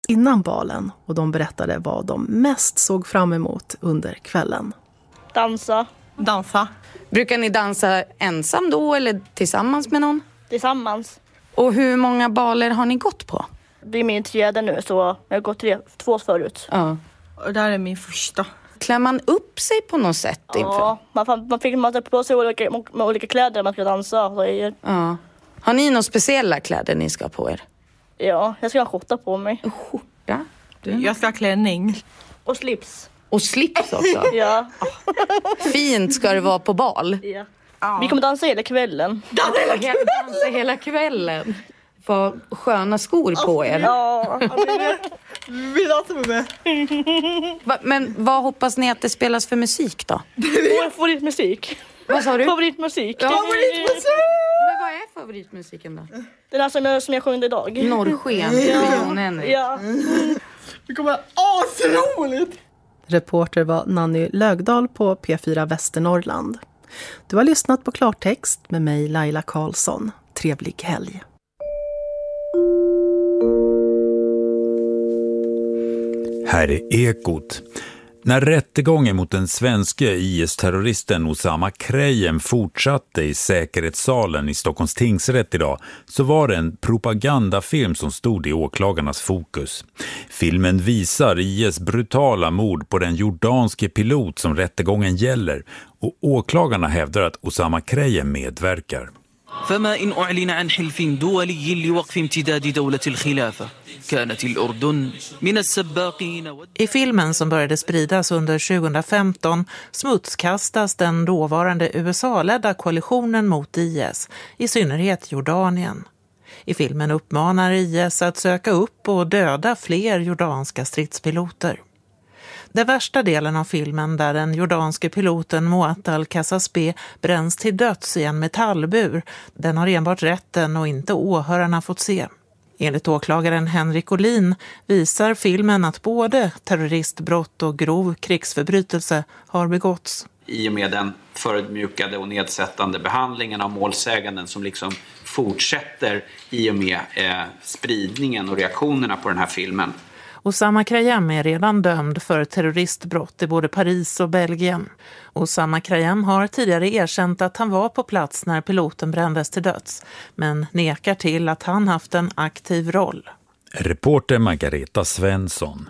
innan balen och de berättade vad de mest såg fram emot under kvällen. Dansa. Brukar ni dansa ensam då eller tillsammans med någon? Tillsammans. Och hur många baler har ni gått på? Det är min tredje nu, så jag har gått 2 förut. Ja. Och det här är min första. Klär man upp sig på något sätt inför? Ja, man fick mata på sig med olika kläder man ska dansa. Ja. Har ni några speciella kläder ni ska ha på er? Ja, jag ska ha skjorta på mig. Skjorta? Jag ska ha klänning. Och slips. Och slips också? Ja. Fint ska det vara på bal. Ja. Vi kommer dansa hela kvällen. Dansa hela kvällen. Vad sköna skor på er. Ja. Vi dansar med. Men vad hoppas ni att det spelas för musik då? Vår favoritmusik. Vad sa du? Favoritmusik. Ja. Favoritmusik! Men vad är favoritmusiken då? Den här som jag sjöng idag. Norrsken med Jon Henrik. Ja. Det kommer asroligt! Reporter var Nanny Lögdahl på P4 Västernorrland. Du har lyssnat på Klartext med mig Laila Karlsson. Trevlig helg. Här är Ekot. När rättegången mot den svenska IS-terroristen Osama Krayem fortsatte i säkerhetssalen i Stockholms tingsrätt idag så var det en propagandafilm som stod i åklagarnas fokus. Filmen visar IS brutala mord på den jordanske pilot som rättegången gäller och åklagarna hävdar att Osama Krayem medverkar. فما إن أعلن عن حلف دولي لوقف امتداد دولة الخلافة كانت الأردن من السباقين. I filmen som började spridas under 2015 smutskastas den dåvarande USA-ledda koalitionen mot IS, i synnerhet Jordanien. I filmen uppmanar IS att söka upp och döda fler jordanska stridspiloter. Den värsta delen av filmen där den jordanske piloten Moat al-Kasasbe bränns till döds i en metallbur, den har enbart rätten och inte åhörarna fått se. Enligt åklagaren Henrik Olin visar filmen att både terroristbrott och grov krigsförbrytelse har begåtts. I och med den förödmjukade och nedsättande behandlingen av målsäganden som liksom fortsätter i och med spridningen och reaktionerna på den här filmen. Osama Krayem är redan dömd för terroristbrott i både Paris och Belgien. Osama Krayem har tidigare erkänt att han var på plats när piloten brändes till döds, men nekar till att han haft en aktiv roll. Reporter Margareta Svensson.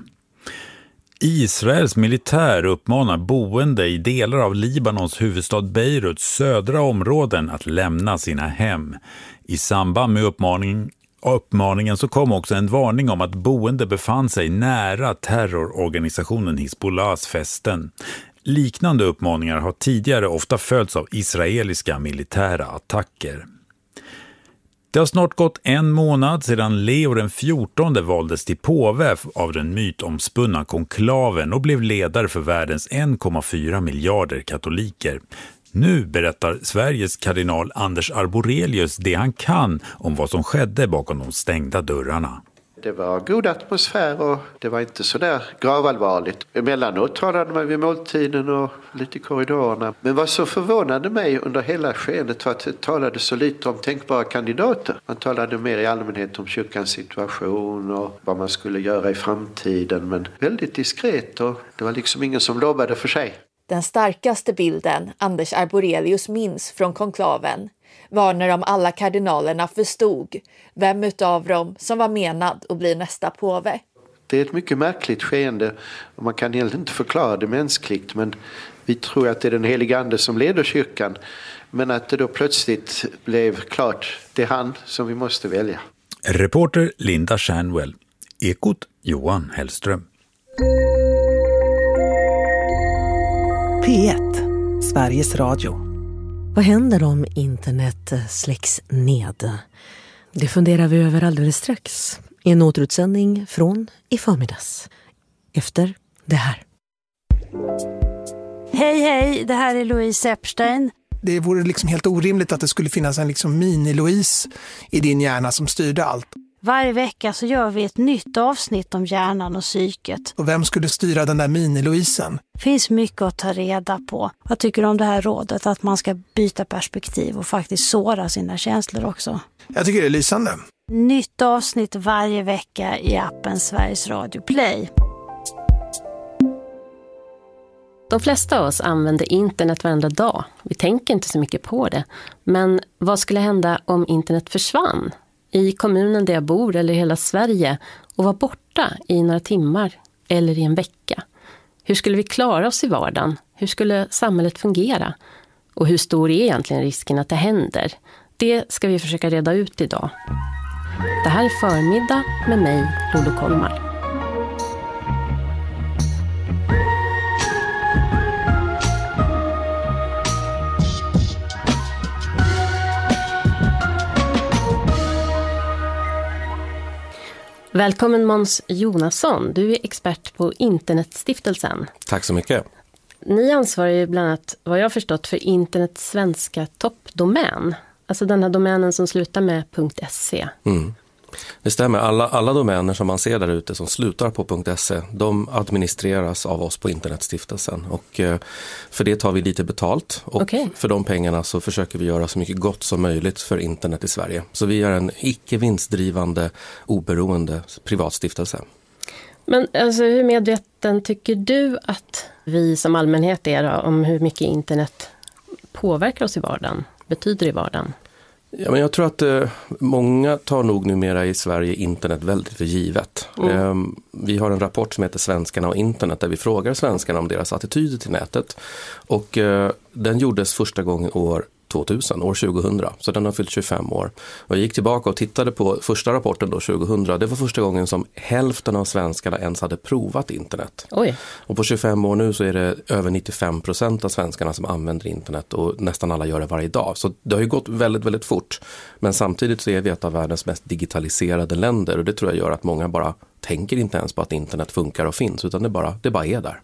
Israels militär uppmanar boende i delar av Libanons huvudstad Beiruts södra områden att lämna sina hem. I samband med uppmaningen så kom också en varning om att boende befann sig nära terrororganisationen Hizbollahs fästen. Liknande uppmaningar har tidigare ofta följts av israeliska militära attacker. Det har snart gått 1 månad sedan Leo den 14 valdes till påve av den mytomspunna konklaven och blev ledare för världens 1,4 miljarder katoliker. Nu berättar Sveriges kardinal Anders Arborelius det han kan om vad som skedde bakom de stängda dörrarna. Det var god atmosfär och det var inte så där gravallvarligt. Emellanåt talade man vid måltiden och lite i korridorerna. Men vad så förvånade mig under hela skedet var att det talade så lite om tänkbara kandidater. Man talade mer i allmänhet om kyrkans situation och vad man skulle göra i framtiden. Men väldigt diskret och det var liksom ingen som lobbade för sig. Den starkaste bilden Anders Arborelius minns från konklaven var när de alla kardinalerna förstod vem utav dem som var menad att bli nästa påve. Det är ett mycket märkligt skeende och man kan helt inte förklara det mänskligt, men vi tror att det är den heliga ande som leder kyrkan, men att det då plötsligt blev klart, det är han som vi måste välja. Reporter Linda Shanwell. Ekot Johan Hellström. P1, Sveriges Radio. Vad händer om internet släcks ned? Det funderar vi över alldeles strax i en återutsändning från i förmiddags. Efter det här. Hej, det här är Louise Epstein. Det vore liksom helt orimligt att det skulle finnas en liksom mini-Louise i din hjärna som styrde allt. Varje vecka så gör vi ett nytt avsnitt om hjärnan och psyket. Och vem skulle styra den där mini-Louisen? Finns mycket att ta reda på. Jag tycker om det här rådet att man ska byta perspektiv och faktiskt såra sina känslor också. Jag tycker det är lysande. Nytt avsnitt varje vecka i appen Sveriges Radio Play. De flesta av oss använder internet varenda dag. Vi tänker inte så mycket på det. Men vad skulle hända om internet försvann? I kommunen där jag bor eller i hela Sverige och var borta i några timmar eller i en vecka. Hur skulle vi klara oss i vardagen? Hur skulle samhället fungera? Och hur stor är egentligen risken att det händer? Det ska vi försöka reda ut idag. Det här är Förmiddag med mig, Lolo Kolmar. Välkommen Måns Jonasson, du är expert på Internetstiftelsen. Tack så mycket. Ni ansvarar ju bland annat, vad jag har förstått, för internets svenska toppdomän. Alltså den här domänen som slutar med .se. Mm. Det stämmer, alla domäner som man ser där ute som slutar på .se, de administreras av oss på Internetstiftelsen. Och för det tar vi lite betalt. Och för de pengarna så försöker vi göra så mycket gott som möjligt för internet i Sverige. Så vi är en icke-vinstdrivande, oberoende privatstiftelse. Men alltså, hur medveten tycker du att vi som allmänhet är då, om hur mycket internet påverkar oss i vardagen, betyder i vardagen? Ja, men jag tror att många tar nog numera i Sverige internet väldigt för givet. Vi har en rapport som heter Svenskarna och internet där vi frågar svenskarna om deras attityder till nätet. Och den gjordes första gången år 2000, så den har fyllt 25 år. Och jag gick tillbaka och tittade på första rapporten då 2000. Det var första gången som hälften av svenskarna ens hade provat internet. Oj. Och på 25 år nu så är det över 95% av svenskarna som använder internet och nästan alla gör det varje dag. Så det har ju gått väldigt, väldigt fort. Men samtidigt så är vi ett av världens mest digitaliserade länder och det tror jag gör att många bara tänker inte ens på att internet funkar och finns utan det bara är där.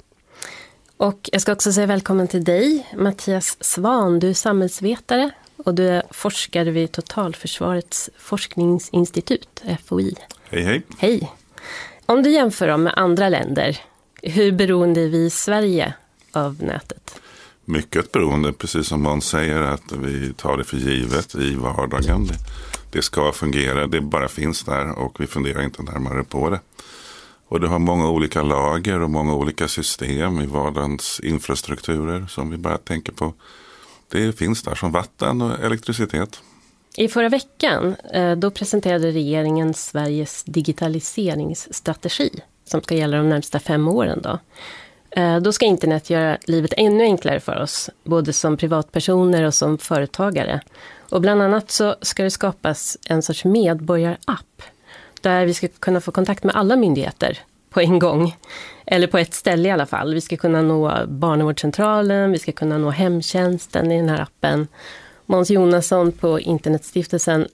Och jag ska också säga välkommen till dig, Mattias Svan. Du är samhällsvetare och du är forskare vid Totalförsvarets forskningsinstitut, FOI. Hej, hej. Hej. Om du jämför dem med andra länder, hur beroende är vi i Sverige av nätet? Mycket beroende, precis som man säger, att vi tar det för givet i vardagen. Det ska fungera, det bara finns där och vi funderar inte närmare på det. Och det har många olika lager och många olika system i vardagens infrastrukturer som vi bara tänker på. Det finns där som vatten och elektricitet. I förra veckan då presenterade regeringen Sveriges digitaliseringsstrategi som ska gälla de närmsta 5 åren. Då ska internet göra livet ännu enklare för oss, både som privatpersoner och som företagare. Och bland annat så ska det skapas en sorts medborgarapp där vi ska kunna få kontakt med alla myndigheter på en gång. Eller på ett ställe i alla fall. Vi ska kunna nå barnavårdscentralen, vi ska kunna nå hemtjänsten i den här appen. Måns Jonasson på Internetstiftelsen.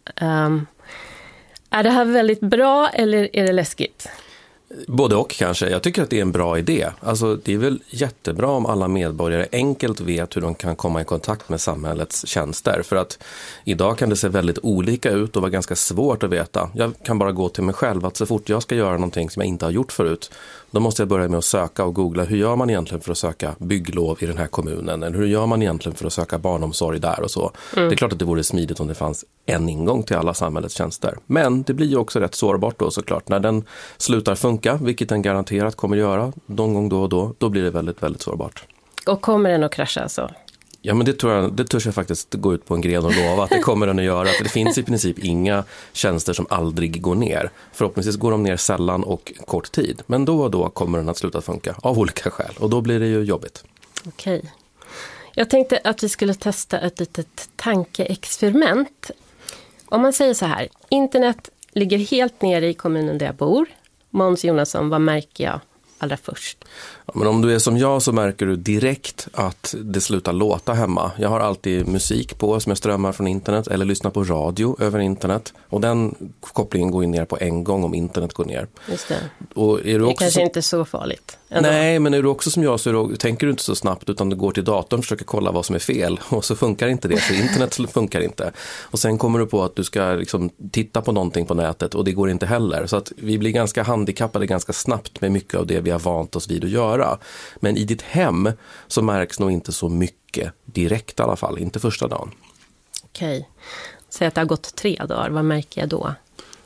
Är det här väldigt bra eller är det läskigt? Både och kanske. Jag tycker att det är en bra idé. Alltså, det är väl jättebra om alla medborgare enkelt vet hur de kan komma i kontakt med samhällets tjänster. För att idag kan det se väldigt olika ut och vara ganska svårt att veta. Jag kan bara gå till mig själv att så fort jag ska göra någonting som jag inte har gjort förut, då måste jag börja med att söka och googla hur gör man egentligen för att söka bygglov i den här kommunen? Eller hur gör man egentligen för att söka barnomsorg där och så? Det är klart att det vore smidigt om det fanns en ingång till alla samhällets tjänster. Men det blir ju också rätt sårbart då såklart. När den slutar funka, vilket den garanterat kommer att göra någon gång då blir det väldigt, väldigt sårbart. Och kommer den att krascha alltså? Ja, men det törs jag faktiskt gå ut på en gren och lova att det kommer den att göra. För det finns i princip inga tjänster som aldrig går ner. Förhoppningsvis går de ner sällan och kort tid. Men då och då kommer den att sluta funka av olika skäl. Och då blir det ju jobbigt. Okej. Jag tänkte att vi skulle testa ett litet tankeexperiment. Om man säger så här, internet ligger helt nere i kommunen där jag bor. Måns Jonasson, vad märker jag allra först? Ja, men om du är som jag så märker du direkt att det slutar låta hemma. Jag har alltid musik på som jag strömmar från internet eller lyssnar på radio över internet. Och den kopplingen går ju ner på en gång om internet går ner. Just det. Och är du det också kanske inte är så farligt. Ändå. Nej, men är du också som jag så tänker du inte så snabbt utan du går till datorn och försöker kolla vad som är fel. Och så funkar inte det, för internet funkar inte. Och sen kommer du på att du ska liksom titta på någonting på nätet och det går inte heller. Så att vi blir ganska handikappade ganska snabbt med mycket av det vi har vant oss vid att göra. Men i ditt hem så märks nog inte så mycket direkt i alla fall, inte första dagen. Okej. Säg att det har gått 3 dagar, vad märker jag då?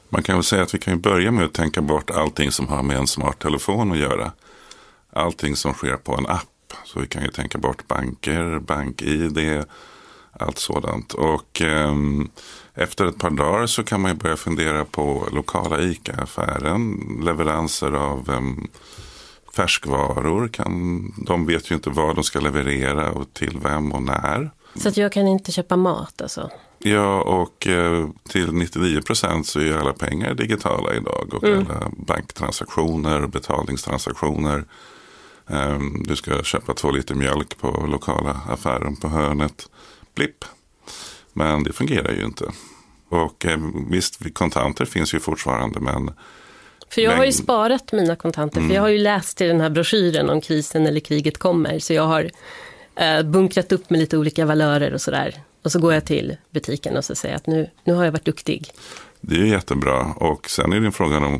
Man kan väl säga att vi kan börja med att tänka bort allting som har med en smarttelefon att göra. Allting som sker på en app. Så vi kan ju tänka bort banker, bank-ID, allt sådant. Och efter ett par dagar så kan man ju börja fundera på lokala ICA-affären, leveranser av färskvaror. De vet ju inte vad de ska leverera och till vem och när. Så att jag kan inte köpa mat alltså? Ja, och till 99% så är alla pengar digitala idag. Och alla banktransaktioner och betalningstransaktioner. Du ska köpa 2 liter mjölk på lokala affären på hörnet. Blipp. Men det fungerar ju inte. Och visst, kontanter finns ju fortfarande, men... För jag har ju sparat mina kontanter, för jag har ju läst i den här broschyren om krisen eller kriget kommer. Så jag har bunkrat upp med lite olika valörer och sådär. Och så går jag till butiken och så säger att nu har jag varit duktig. Det är ju jättebra. Och sen är det en fråga om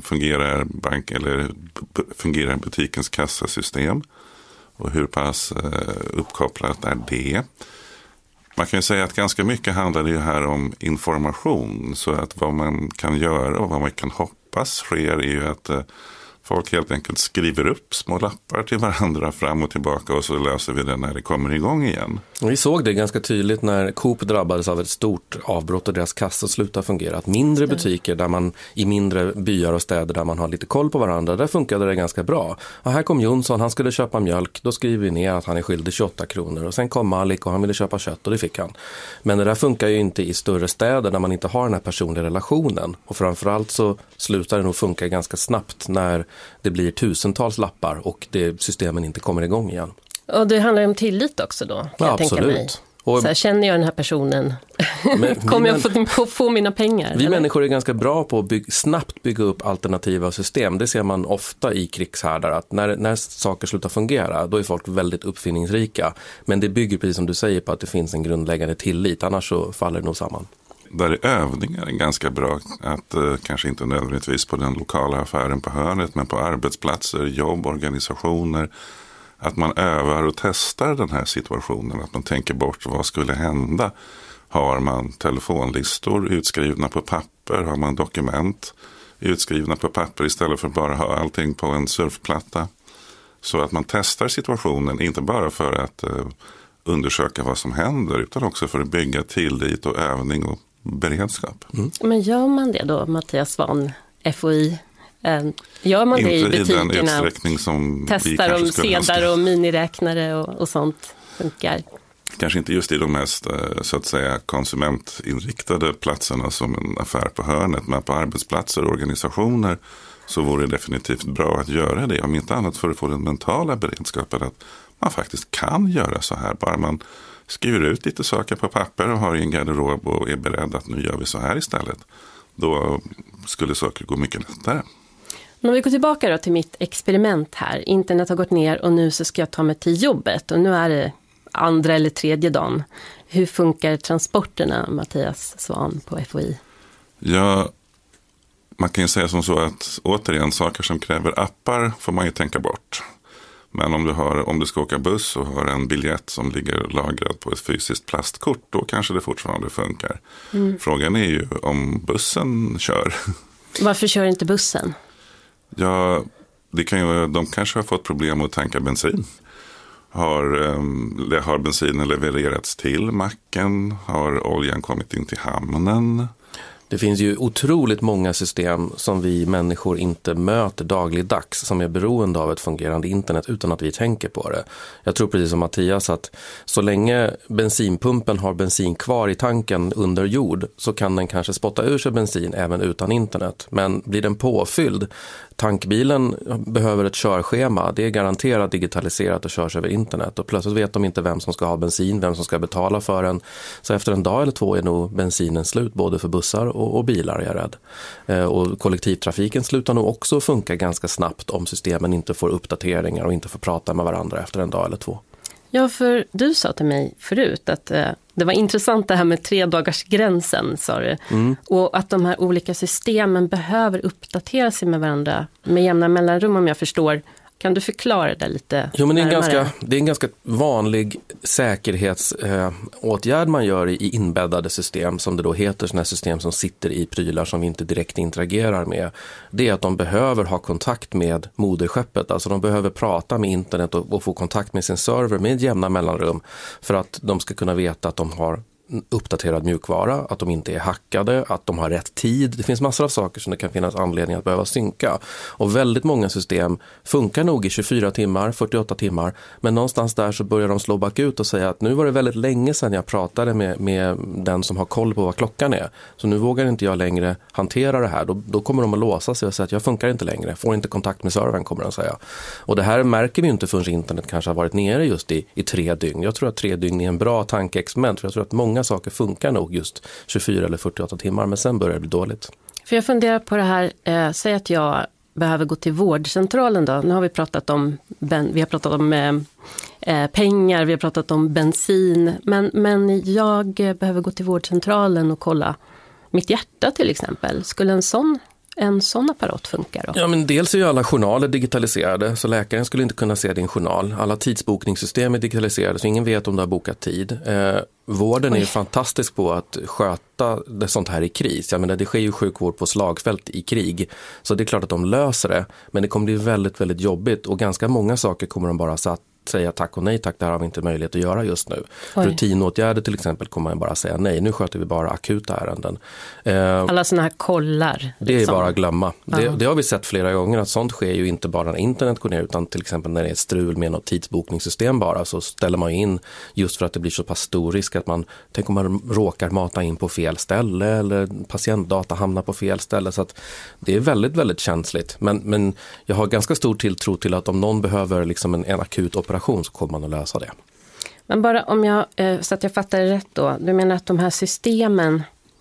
fungerar butikens kassasystem. Och hur pass uppkopplat är det? Man kan ju säga att ganska mycket handlar det ju här om information. Så att vad man kan göra och vad man kan hoppas sker är ju att folk helt enkelt skriver upp små lappar till varandra fram och tillbaka och så löser vi det när det kommer igång igen. Vi såg det ganska tydligt när Coop drabbades av ett stort avbrott och deras kassa slutade fungera. Att mindre butiker där man i mindre byar och städer där man har lite koll på varandra, där funkade det ganska bra. Och här kom Jonsson, han skulle köpa mjölk, då skriver vi ner att han är skyldig 28 kronor. Och sen kom Malik och han ville köpa kött och det fick han. Men det där funkar ju inte i större städer där man inte har den här personliga relationen. Och framförallt så slutar det nog funka ganska snabbt när det blir tusentals lappar och systemen inte kommer igång igen. Och det handlar ju om tillit också då, kan jag tänka mig. Och så här, känner jag den här personen, kommer jag få mina pengar? Vi människor är ganska bra på att snabbt bygga upp alternativa system. Det ser man ofta i krigshärdar, att när saker slutar fungera, då är folk väldigt uppfinningsrika. Men det bygger, precis som du säger, på att det finns en grundläggande tillit, annars så faller det nog samman. Där är övningar ganska bra, att kanske inte nödvändigtvis på den lokala affären på hörnet, men på arbetsplatser, jobborganisationer, att man övar och testar den här situationen, att man tänker bort vad skulle hända. Har man telefonlistor utskrivna på papper, har man dokument utskrivna på papper istället för bara ha allting på en surfplatta. Så att man testar situationen, inte bara för att undersöka vad som händer, utan också för att bygga tillit och övning och beredskap. Men gör man det då, Mattias Svahn, FOI? Gör man det i butikerna? Inte i den utsträckning som testar om sedlar och miniräknare och sånt funkar? Kanske inte just i de mest så att säga konsumentinriktade platserna som en affär på hörnet, men på arbetsplatser och organisationer så vore det definitivt bra att göra det. Om inte annat för att få den mentala beredskapen att man faktiskt kan göra så här. Bara man skriver ut lite saker på papper och har i en garderob och är beredd att nu gör vi så här istället. Då skulle saker gå mycket lättare. Om vi går tillbaka då till mitt experiment här. Internet har gått ner och nu så ska jag ta mig till jobbet. Och nu är det 2:a eller 3:e dagen. Hur funkar transporterna, Mattias Svahn på FOI? Ja, man kan ju säga som så att återigen, saker som kräver appar får man ju tänka bort. Men om du ska åka buss och har en biljett som ligger lagrad på ett fysiskt plastkort, då kanske det fortfarande funkar. Frågan är ju om bussen kör. Varför kör inte bussen? Ja, de kanske har fått problem att tanka bensin. Har bensinen levererats till macken? Har oljan kommit in till hamnen? Det finns ju otroligt många system som vi människor inte möter dagligdags som är beroende av ett fungerande internet utan att vi tänker på det. Jag tror precis som Mattias att så länge bensinpumpen har bensin kvar i tanken under jord så kan den kanske spotta ur sig bensin även utan internet. Men blir den påfylld, tankbilen behöver ett körschema, det är garanterat digitaliserat och körs över internet och plötsligt vet de inte vem som ska ha bensin, vem som ska betala för den. Så efter en dag eller 2 är nog bensinen slut både för bussar och bilar, är jag rädd. Och kollektivtrafiken slutar nog också funka ganska snabbt om systemen inte får uppdateringar och inte får prata med varandra efter en dag eller 2. Ja, för du sa till mig förut att det var intressant det här med 3-dagarsgränsen, sa du. Och att de här olika systemen behöver uppdatera sig med varandra med jämna mellanrum, om jag förstår Kan du förklara det lite? Jo, men det är en ganska vanlig säkerhetsåtgärd man gör i inbäddade system, som det då heter, sådana här system som sitter i prylar som vi inte direkt interagerar med. Det är att de behöver ha kontakt med moderskeppet, alltså de behöver prata med internet och få kontakt med sin server med jämna mellanrum för att de ska kunna veta att de har uppdaterad mjukvara, att de inte är hackade, att de har rätt tid. Det finns massor av saker som det kan finnas anledning att behöva synka. Och väldigt många system funkar nog i 24 timmar, 48 timmar, men någonstans där så börjar de slå bakut och säga att nu var det väldigt länge sedan jag pratade med den som har koll på vad klockan är. Så nu vågar inte jag längre hantera det här. Då kommer de att låsa sig och säga att jag funkar inte längre, får inte kontakt med servern, kommer de att säga. Och det här märker vi inte förrän internet kanske har varit nere just i 3 dygn. Jag tror att 3 dygn är en bra tankeexperiment, för jag tror att många saker funkar nog just 24 eller 48 timmar, men sen börjar det bli dåligt. För jag funderar på det här, säg att jag behöver gå till vårdcentralen då. Nu har vi pratat om pengar, vi har pratat om bensin, men jag behöver gå till vårdcentralen och kolla mitt hjärta till exempel. Skulle en sån apparat funkar då? Ja, men dels är ju alla journaler digitaliserade, så läkaren skulle inte kunna se din journal. Alla tidsbokningssystem är digitaliserade, så ingen vet om du har bokat tid. Vården är ju fantastisk på att sköta det sånt här i kris. Jag menar, det sker ju sjukvård på slagfält i krig, så det är klart att de löser det. Men det kommer bli väldigt, väldigt jobbigt, och ganska många saker kommer de bara säga tack och nej tack, det här har vi inte möjlighet att göra just nu. Rutinåtgärder till exempel kommer man bara säga nej, nu sköter vi bara akuta ärenden. Alla sådana här kollar. Det är bara att glömma. Det har vi sett flera gånger, att sånt sker ju inte bara när internet går ner, utan till exempel när det är strul med något tidsbokningssystem bara, så ställer man in just för att det blir så pass stor risk att tänk om man råkar mata in på fel ställe eller patientdata hamnar på fel ställe, så att det är väldigt, väldigt känsligt. Men jag har ganska stor tilltro till att om någon behöver liksom en akut operation så kommer man att lösa det. Men bara om så att jag fattar det rätt då. Du menar att de här systemen,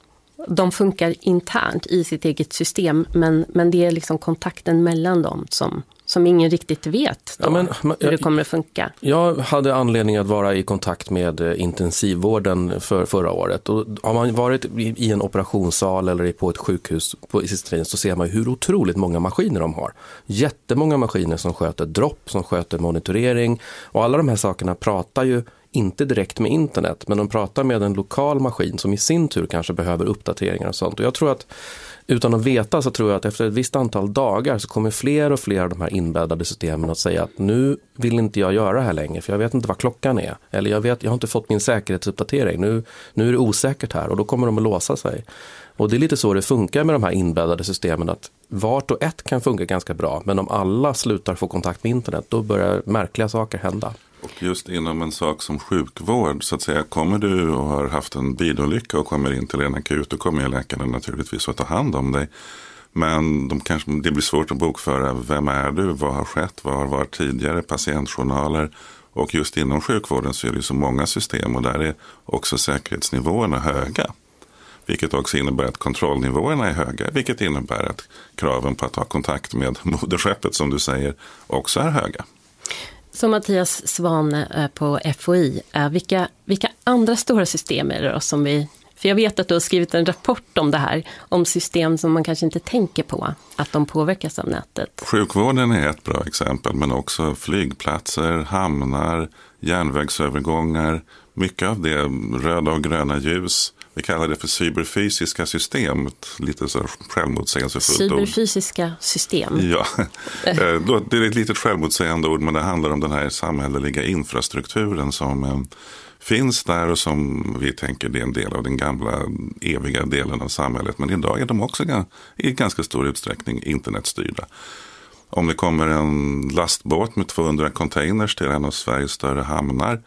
de funkar internt i sitt eget system, men det är liksom kontakten mellan dem som ingen riktigt vet då, hur det kommer att funka. Jag hade anledning att vara i kontakt med intensivvården förra året. Och har man varit i en operationssal eller på ett sjukhus i sista tiden, så ser man hur otroligt många maskiner de har. Jättemånga maskiner som sköter dropp, som sköter monitorering, och alla de här sakerna pratar ju inte direkt med internet, men de pratar med en lokal maskin som i sin tur kanske behöver uppdateringar och sånt. Och jag tror att, utan att veta, så tror jag att efter ett visst antal dagar så kommer fler och fler av de här inbäddade systemen att säga att nu vill inte jag göra det här längre, för jag vet inte vad klockan är. Eller jag har inte fått min säkerhetsuppdatering. Nu är det osäkert här, och då kommer de att låsa sig. Och det är lite så det funkar med de här inbäddade systemen, att vart och ett kan funka ganska bra, men om alla slutar få kontakt med internet, då börjar märkliga saker hända. Och just inom en sak som sjukvård, så att säga, kommer du och har haft en bilolycka och kommer in till en akut, då kommer läkaren naturligtvis att ta hand om dig. Men det blir svårt att bokföra, vem är du, vad har skett, vad har varit tidigare, patientjournaler. Och just inom sjukvården så är det så många system, och där är också säkerhetsnivåerna höga. Vilket också innebär att kontrollnivåerna är höga, vilket innebär att kraven på att ha kontakt med moderskeppet, som du säger, också är höga. Så Mattias Svane på FOI, vilka andra stora system är det då som för jag vet att du har skrivit en rapport om det här, om system som man kanske inte tänker på, att de påverkas av nätet. Sjukvården är ett bra exempel, men också flygplatser, hamnar, järnvägsövergångar, mycket av det, röda och gröna ljus. Vi kallar det för cyberfysiska system, lite så självmotsägelsefullt ord. Cyberfysiska system? Ja, det är ett litet självmotsägande ord, men det handlar om den här samhälleliga infrastrukturen som finns där och som vi tänker det är en del av den gamla eviga delen av samhället. Men idag är de också i ganska stor utsträckning internetstyrda. Om det kommer en lastbåt med 200 containers till en av Sveriges större hamnar,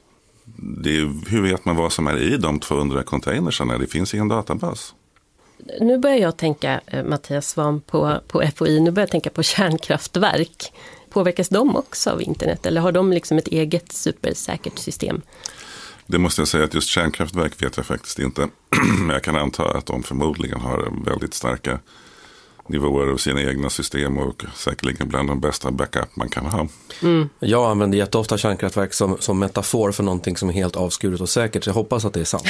hur vet man vad som är i de 200 containersarna? Det finns i en databas. Nu börjar jag tänka, Mattias Svahn på FOI, nu börjar jag tänka på kärnkraftverk. Påverkas de också av internet, eller har de liksom ett eget supersäkert system? Det måste jag säga att just kärnkraftverk vet jag faktiskt inte. Men jag kan anta att de förmodligen har väldigt starka nivåer av sina egna system och säkerligen bland de bästa backup man kan ha. Jag använder jätteofta kärnkraftverk som metafor för någonting som är helt avskuret och säkert, så jag hoppas att det är sant.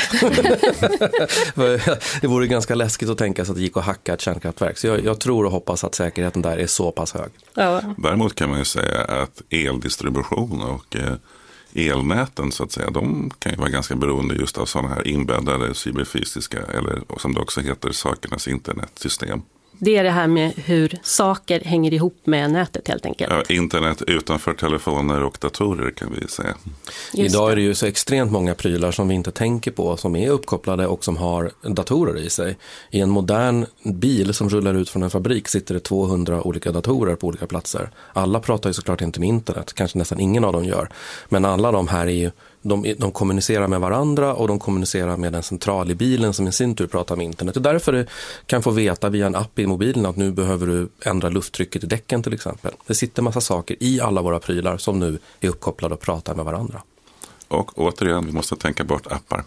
Det vore ganska läskigt att tänka sig att det gick att hacka ett kärnkraftverk, så jag tror och hoppas att säkerheten där är så pass hög. Ja. Däremot kan man ju säga att eldistribution och elnäten så att säga, de kan ju vara ganska beroende just av sådana här inbäddade cyberfysiska, eller som det också heter, sakernas internetsystem. Det är det här med hur saker hänger ihop med nätet helt enkelt. Ja, internet utanför telefoner och datorer kan vi säga. Idag är det ju så extremt många prylar som vi inte tänker på, som är uppkopplade och som har datorer i sig. I en modern bil som rullar ut från en fabrik sitter det 200 olika datorer på olika platser. Alla pratar ju såklart inte med internet, kanske nästan ingen av dem gör. Men alla de här är ju de kommunicerar med varandra och de kommunicerar med en central i bilen som i sin tur pratar med internet. Och därför du kan få veta via en app i mobilen att nu behöver du ändra lufttrycket i däcken till exempel. Det sitter massa saker i alla våra prylar som nu är uppkopplade och pratar med varandra. Och återigen, vi måste tänka bort appar.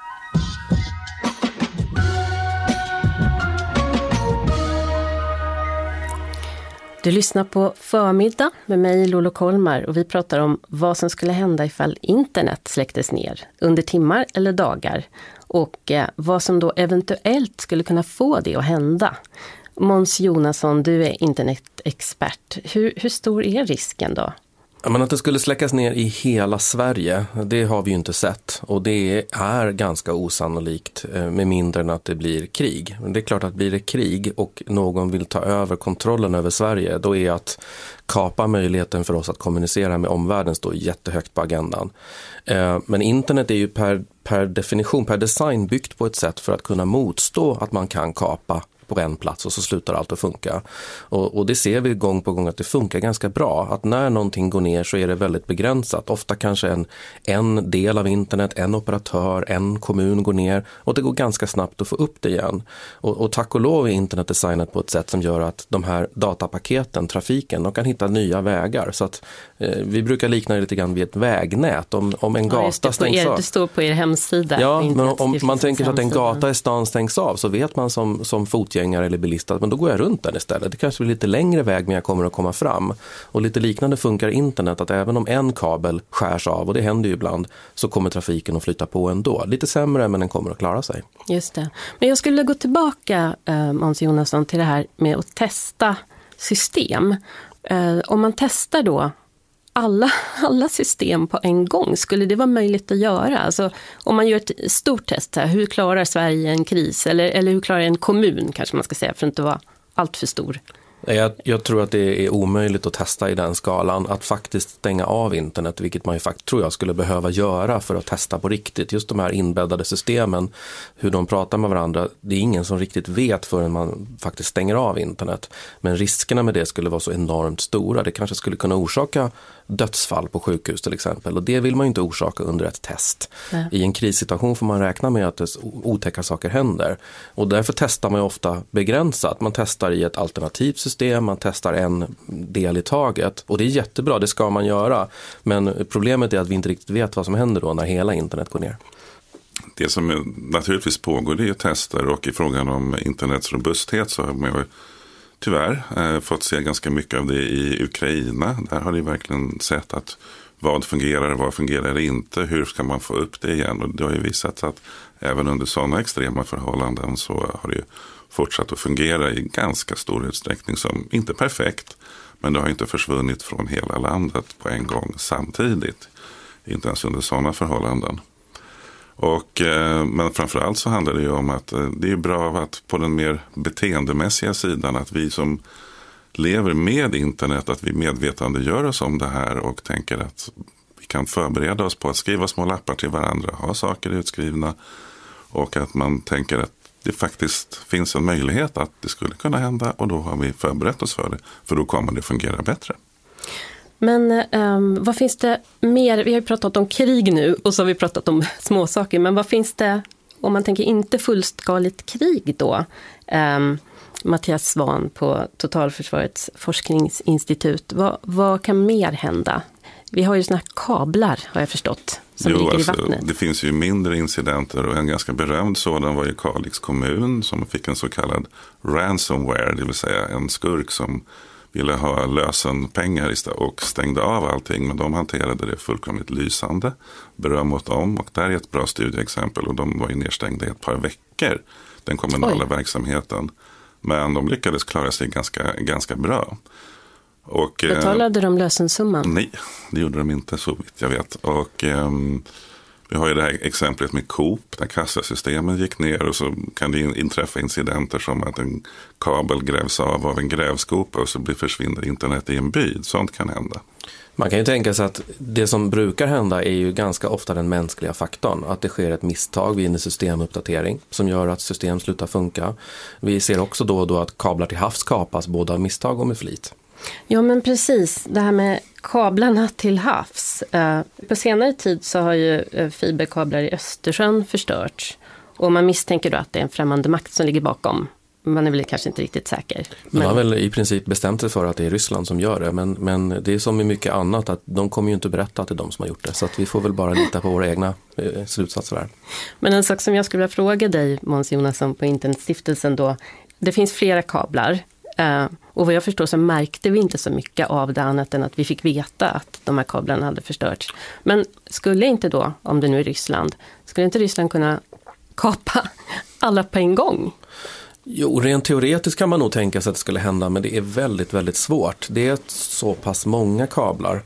Du lyssnar på Förmiddag med mig, Lolo Kolmar, och vi pratar om vad som skulle hända ifall internet släcktes ner under timmar eller dagar och vad som då eventuellt skulle kunna få det att hända. Måns Jonasson, du är internetexpert. Hur stor är risken då? Men att det skulle släckas ner i hela Sverige, det har vi ju inte sett. Och det är ganska osannolikt med mindre än att det blir krig. Men det är klart att blir det krig och någon vill ta över kontrollen över Sverige, då är att kapa möjligheten för oss att kommunicera med omvärlden står jättehögt på agendan. Men internet är ju per definition, per design byggt på ett sätt för att kunna motstå att man kan kapa på en plats och så slutar allt att funka. Och det ser vi gång på gång att det funkar ganska bra. Att när någonting går ner så är det väldigt begränsat. Ofta kanske en del av internet, en operatör, en kommun går ner och det går ganska snabbt att få upp det igen. Och tack och lov är internet designat på ett sätt som gör att de här datapaketen, trafiken, de kan hitta nya vägar. Så att vi brukar likna det lite grann vid ett vägnät. Om en gata stängs av. Det står på er hemsida. Ja, men om man tänker sig att en gata i stan stängs av så vet man som fotgängare eller bilistad, men då går jag runt den istället. Det kanske blir lite längre väg men jag kommer att komma fram. Och lite liknande funkar internet, att även om en kabel skärs av, och det händer ju ibland, så kommer trafiken att flytta på ändå. Lite sämre, men den kommer att klara sig. Just det. Men jag skulle gå tillbaka, Måns Jonasson, till det här med att testa system. Om man testar då alla system på en gång, skulle det vara möjligt att göra? Alltså, om man gör ett stort test här, hur klarar Sverige en kris? Eller hur klarar en kommun, kanske man ska säga, för att inte vara allt för stor? Jag tror att det är omöjligt att testa i den skalan, att faktiskt stänga av internet, vilket man ju tror jag skulle behöva göra för att testa på riktigt. Just de här inbäddade systemen, hur de pratar med varandra, det är ingen som riktigt vet förrän man faktiskt stänger av internet. Men riskerna med det skulle vara så enormt stora. Det kanske skulle kunna orsaka dödsfall på sjukhus till exempel, och det vill man ju inte orsaka under ett test. Nej. I en krissituation får man räkna med att otäcka saker händer, och därför testar man ju ofta begränsat. Man testar i ett alternativt system, man testar en del i taget, och det är jättebra, det ska man göra, men problemet är att vi inte riktigt vet vad som händer då när hela internet går ner. Det som naturligtvis pågår, det är tester, och i frågan om internets robusthet så har man ju tyvärr fått se ganska mycket av det i Ukraina. Där har de verkligen sett att vad fungerar inte, hur ska man få upp det igen. Och det har ju visat att även under sådana extrema förhållanden så har det fortsatt att fungera i ganska stor utsträckning, som inte perfekt, men det har inte försvunnit från hela landet på en gång samtidigt. Inte ens under sådana förhållanden. Men framförallt så handlar det ju om att det är bra att på den mer beteendemässiga sidan, att vi som lever med internet, att vi medvetandegör oss om det här och tänker att vi kan förbereda oss på att skriva små lappar till varandra, ha saker utskrivna, och att man tänker att det faktiskt finns en möjlighet att det skulle kunna hända, och då har vi förberett oss för det, för då kommer det fungera bättre. Men vad finns det mer? Vi har ju pratat om krig nu och så har vi pratat om småsaker. Men vad finns det, om man tänker inte fullskaligt krig då? Mattias Svahn på Totalförsvarets forskningsinstitut. Vad kan mer hända? Vi har ju såna här kablar, har jag förstått, som ligger i vattnet? Det finns ju mindre incidenter och en ganska berömd sådan var i Kalix kommun som fick en så kallad ransomware, det vill säga en skurk som ville ha lösenpengar och stängde av allting, men de hanterade det fullkomligt lysande. Beröm åt dem, och där är ett bra studieexempel, och de var ju nedstängda i ett par veckor, den kommunala verksamheten. Men de lyckades klara sig ganska bra. Och, betalade de lösensumman? Nej, det gjorde de inte så vitt jag vet. Och vi har ju det här exemplet med Coop där kassasystemen gick ner, och så kan det inträffa incidenter som att en kabel grävs av en grävskopa och så försvinner internet i en by. Sånt kan hända. Man kan ju tänka sig att det som brukar hända är ju ganska ofta den mänskliga faktorn. Att det sker ett misstag vid en systemuppdatering som gör att system slutar funka. Vi ser också då och då att kablar till havs kapas både av misstag och med flit. Ja, men precis. Det här med kablarna till havs. På senare tid så har ju fiberkablar i Östersjön förstörts. Och man misstänker då att det är en främmande makt som ligger bakom. Man är väl kanske inte riktigt säker. Man har väl i princip bestämt sig för att det är Ryssland som gör det. Men det är som med mycket annat att de kommer ju inte berätta att det är de som har gjort det. Så att vi får väl bara lita på våra egna slutsatser här. Men en sak som jag skulle vilja fråga dig, Måns Jonasson, på Internetstiftelsen då. Det finns flera kablar. Och vad jag förstår så märkte vi inte så mycket av det annat än att vi fick veta att de här kablarna hade förstörts. Men skulle inte då, om det nu är Ryssland, skulle inte Ryssland kunna kapa alla på en gång? Jo, rent teoretiskt kan man nog tänka sig att det skulle hända, men det är väldigt, väldigt svårt. Det är så pass många kablar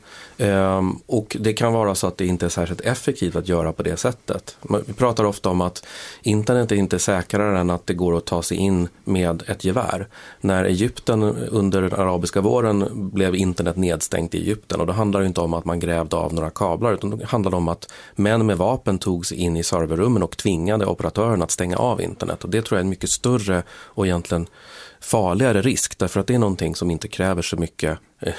och det kan vara så att det inte är särskilt effektivt att göra på det sättet. Vi pratar ofta om att internet är inte säkrare än att det går att ta sig in med ett gevär. När Egypten under den arabiska våren blev internet nedstängt i Egypten, och då handlar det inte om att man grävde av några kablar, utan det handlade om att män med vapen tog sig in i serverrummen och tvingade operatören att stänga av internet. Och det tror jag är en mycket större och egentligen farligare risk, därför att det är någonting som inte kräver så mycket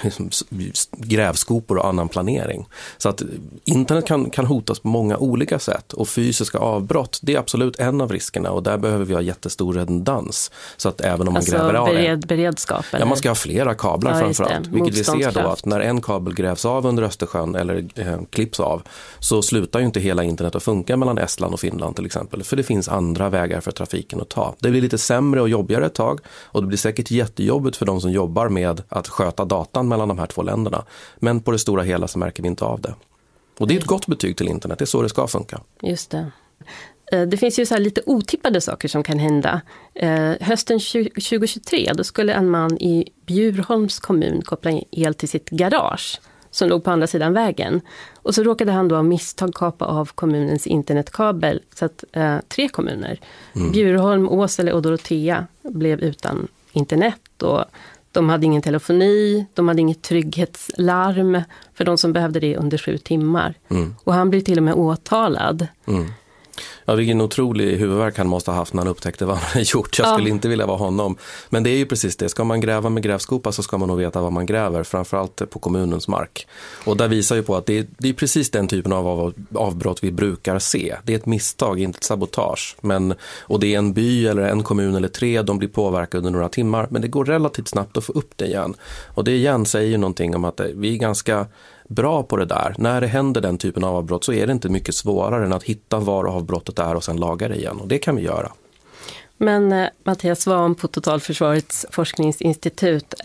grävskopor och annan planering. Så att internet kan hotas på många olika sätt, och fysiska avbrott, det är absolut en av riskerna, och där behöver vi ha jättestor redundans, så att även om man gräver av beredskap, eller? Ja, man ska ha flera kablar framförallt, vilket vi ser då att när en kabel grävs av under Östersjön eller klipps av, så slutar ju inte hela internet att funka mellan Estland och Finland till exempel, för det finns andra vägar för trafiken att ta. Det blir lite sämre och jobbigare ett tag, och det blir säkert jättejobbigt för de som jobbar med att sköta datan mellan de här två länderna. Men på det stora hela så märker vi inte av det. Och det är ett gott betyg till internet, det är så det ska funka. Just det. Det finns ju så här lite otippade saker som kan hända. Hösten 2023 då skulle en man i Bjurholms kommun koppla in el till sitt garage som låg på andra sidan vägen. Och så råkade han då av misstag kapa av kommunens internetkabel, så att 3 kommuner, Bjurholm, Åsele och Dorotea, blev utan internet, och de hade ingen telefoni, de hade inget trygghetslarm för de som behövde det under 7 timmar. Och han blev till och med åtalad. Ja, vilken otrolig huvudvärk han måste ha haft när han upptäckte vad han hade gjort. Jag skulle inte vilja vara honom. Men det är ju precis det. Ska man gräva med grävskopa så ska man nog veta vad man gräver. Framförallt på kommunens mark. Och där visar ju på att det är precis den typen av avbrott vi brukar se. Det är ett misstag, inte ett sabotage. Och det är en by eller en kommun eller 3. De blir påverkade under några timmar. Men det går relativt snabbt att få upp det igen. Och det igen säger ju någonting om att vi är ganska bra på det där. När det händer den typen av avbrott så är det inte mycket svårare än att hitta var avbrottet är och sen laga det igen. Och det kan vi göra. Men Mattias Svahn på Totalförsvarets forskningsinstitut,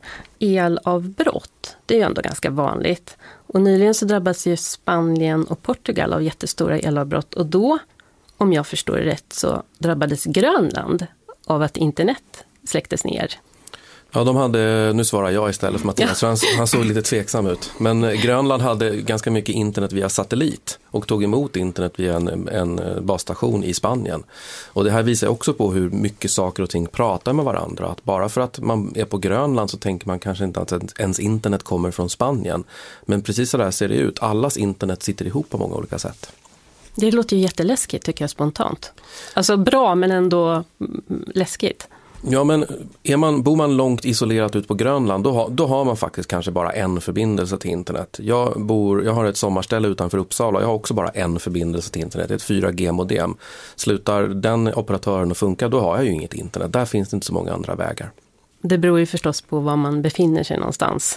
elavbrott, det är ju ändå ganska vanligt. Och nyligen så drabbas ju Spanien och Portugal av jättestora elavbrott. Och då, om jag förstår det rätt, så drabbades Grönland av att internet släcktes ner. Ja, nu svarar jag istället för Mattias. Ja. Han såg lite tveksam ut. Men Grönland hade ganska mycket internet via satellit och tog emot internet via en basstation i Spanien. Och det här visar också på hur mycket saker och ting pratar med varandra. Att bara för att man är på Grönland så tänker man kanske inte att ens internet kommer från Spanien. Men precis så där ser det ut. Allas internet sitter ihop på många olika sätt. Det låter ju jätteläskigt tycker jag spontant. Alltså bra men ändå läskigt. Ja, men bor man långt isolerat ut på Grönland då har man faktiskt kanske bara en förbindelse till internet. Jag har ett sommarställe utanför Uppsala. Jag har också bara en förbindelse till internet, ett 4G-modem. Slutar den operatören att funka, då har jag ju inget internet. Där finns det inte så många andra vägar. Det beror ju förstås på var man befinner sig någonstans.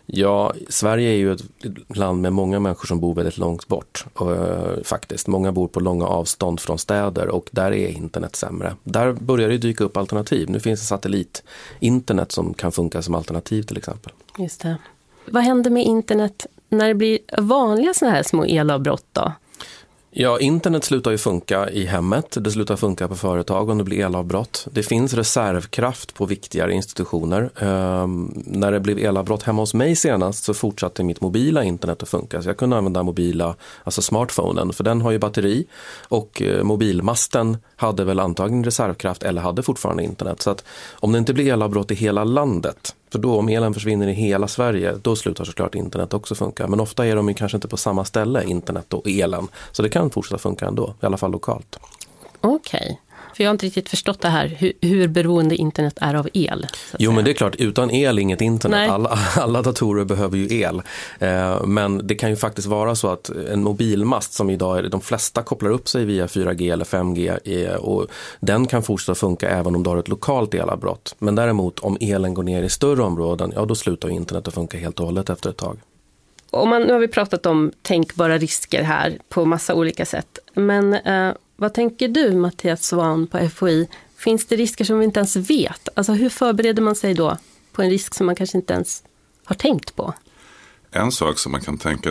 Ja, Sverige är ju ett land med många människor som bor väldigt långt bort. Faktiskt. Många bor på långa avstånd från städer och där är internet sämre. Där börjar det dyka upp alternativ. Nu finns det satellit-internet som kan funka som alternativ till exempel. Just det. Vad händer med internet när det blir vanliga såna här små elavbrott då? Ja, internet slutar ju funka i hemmet, det slutar funka på företag om det blir elavbrott. Det finns reservkraft på viktigare institutioner. När det blev elavbrott hemma hos mig senast så fortsatte mitt mobila internet att funka. Så jag kunde använda alltså smartphonen, för den har ju batteri och mobilmasten hade väl antagligen reservkraft eller hade fortfarande internet. Så att om det inte blir elavbrott i hela landet, för då om elen försvinner i hela Sverige, då slutar såklart internet också funka. Men ofta är de ju kanske inte på samma ställe, internet och elen. Så det kan fortsätta funka ändå, i alla fall lokalt. Okej. För jag har inte riktigt förstått det här, hur beroende internet är av el. Jo, men det är klart, utan el inget internet. Alla datorer behöver ju el. Men det kan ju faktiskt vara så att en mobilmast som idag är, de flesta kopplar upp sig via 4G eller 5G och den kan fortsätta funka även om du har ett lokalt elavbrott. Men däremot om elen går ner i större områden, ja då slutar internet att funka helt och hållet efter ett tag. Nu har vi pratat om tänkbara risker här på massa olika sätt. Men vad tänker du, Mattias Svahn på FOI? Finns det risker som vi inte ens vet? Alltså hur förbereder man sig då på en risk som man kanske inte ens har tänkt på? En sak som man kan tänka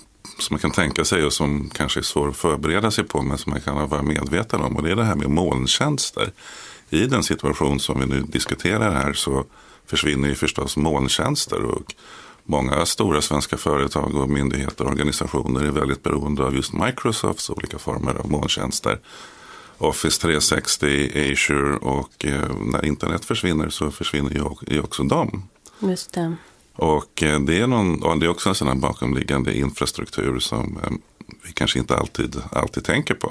sig och som kanske är svår att förbereda sig på, men som man kan vara medveten om, och det är det här med molntjänster. I den situation som vi nu diskuterar här så försvinner ju förstås molntjänster, och många stora svenska företag och myndigheter och organisationer är väldigt beroende av just Microsofts olika former av molntjänster. Office 360, Azure, och när internet försvinner så försvinner ju också dem. Just det. Och det är också en sån här bakomliggande infrastruktur som vi kanske inte alltid tänker på.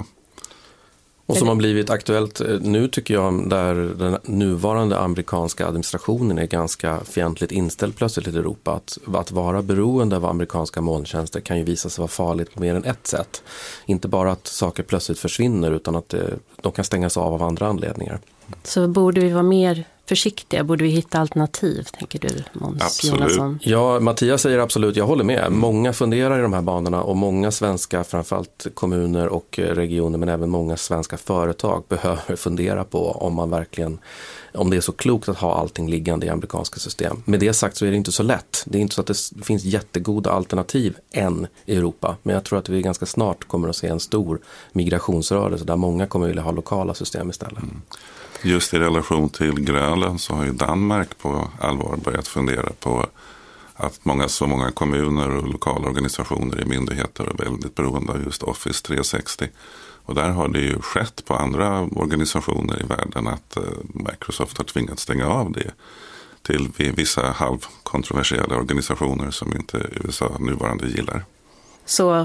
Och som har blivit aktuellt nu tycker jag, där den nuvarande amerikanska administrationen är ganska fientligt inställd plötsligt i Europa. Att vara beroende av amerikanska molntjänster kan ju visa sig vara farligt på mer än ett sätt. Inte bara att saker plötsligt försvinner utan att de kan stängas av andra anledningar. Så borde vi vara mer försiktiga? Borde vi hitta alternativ, tänker du, Måns Jonasson? Ja, Mattias säger absolut, jag håller med. Många funderar i de här banorna och många svenska, framförallt kommuner och regioner, men även många svenska företag behöver fundera på om det är så klokt att ha allting liggande i amerikanska system. Med det sagt så är det inte så lätt. Det är inte så att det finns jättegoda alternativ än i Europa, men jag tror att vi ganska snart kommer att se en stor migrationsrörelse där många kommer vilja ha lokala system istället. Just i relation till Grönland så har ju Danmark på allvar börjat fundera på att så många kommuner och lokala organisationer och myndigheter är väldigt beroende av just Office 360. Och där har det ju skett på andra organisationer i världen att Microsoft har tvingats stänga av det till vissa halvkontroversiella organisationer som inte USA nuvarande gillar. Så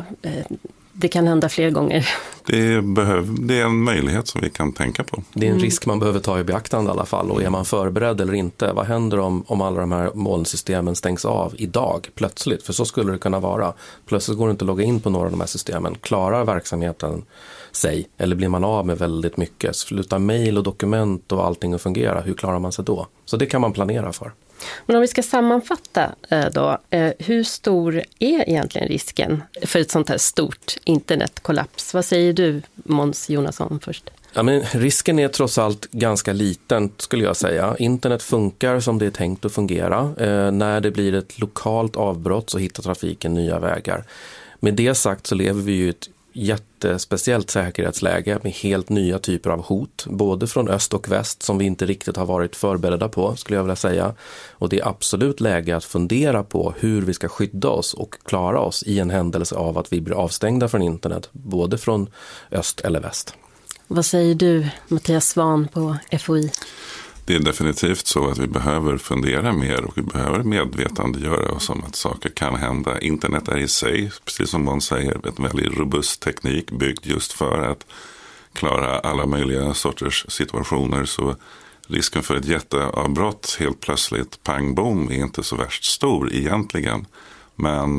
det kan hända fler gånger. Det är en möjlighet som vi kan tänka på. Det är en risk man behöver ta i beaktande i alla fall. Och är man förberedd eller inte? Vad händer om alla de här molnsystemen stängs av idag plötsligt? För så skulle det kunna vara. Plötsligt går det inte att logga in på några av de här systemen. Klarar verksamheten sig? Eller blir man av med väldigt mycket? Slutar mejl och dokument och allting att fungera? Hur klarar man sig då? Så det kan man planera för. Men om vi ska sammanfatta då, hur stor är egentligen risken för ett sånt här stort internetkollaps? Vad säger du, Måns Jonasson, först? Ja, men risken är trots allt ganska liten skulle jag säga. Internet funkar som det är tänkt att fungera. När det blir ett lokalt avbrott så hittar trafiken nya vägar. Med det sagt så lever vi ju ett jättespeciellt säkerhetsläge med helt nya typer av hot, både från öst och väst som vi inte riktigt har varit förberedda på, skulle jag vilja säga. Och det är absolut läge att fundera på hur vi ska skydda oss och klara oss i en händelse av att vi blir avstängda från internet, både från öst eller väst. Vad säger du, Mattias Svahn på FOI? Det är definitivt så att vi behöver fundera mer och vi behöver medvetandegöra oss om att saker kan hända. Internet är i sig, precis som man säger, ett väldigt robust teknik byggd just för att klara alla möjliga sorters situationer. Så risken för ett jätteavbrott helt plötsligt, pang bom, är inte så värst stor egentligen. Men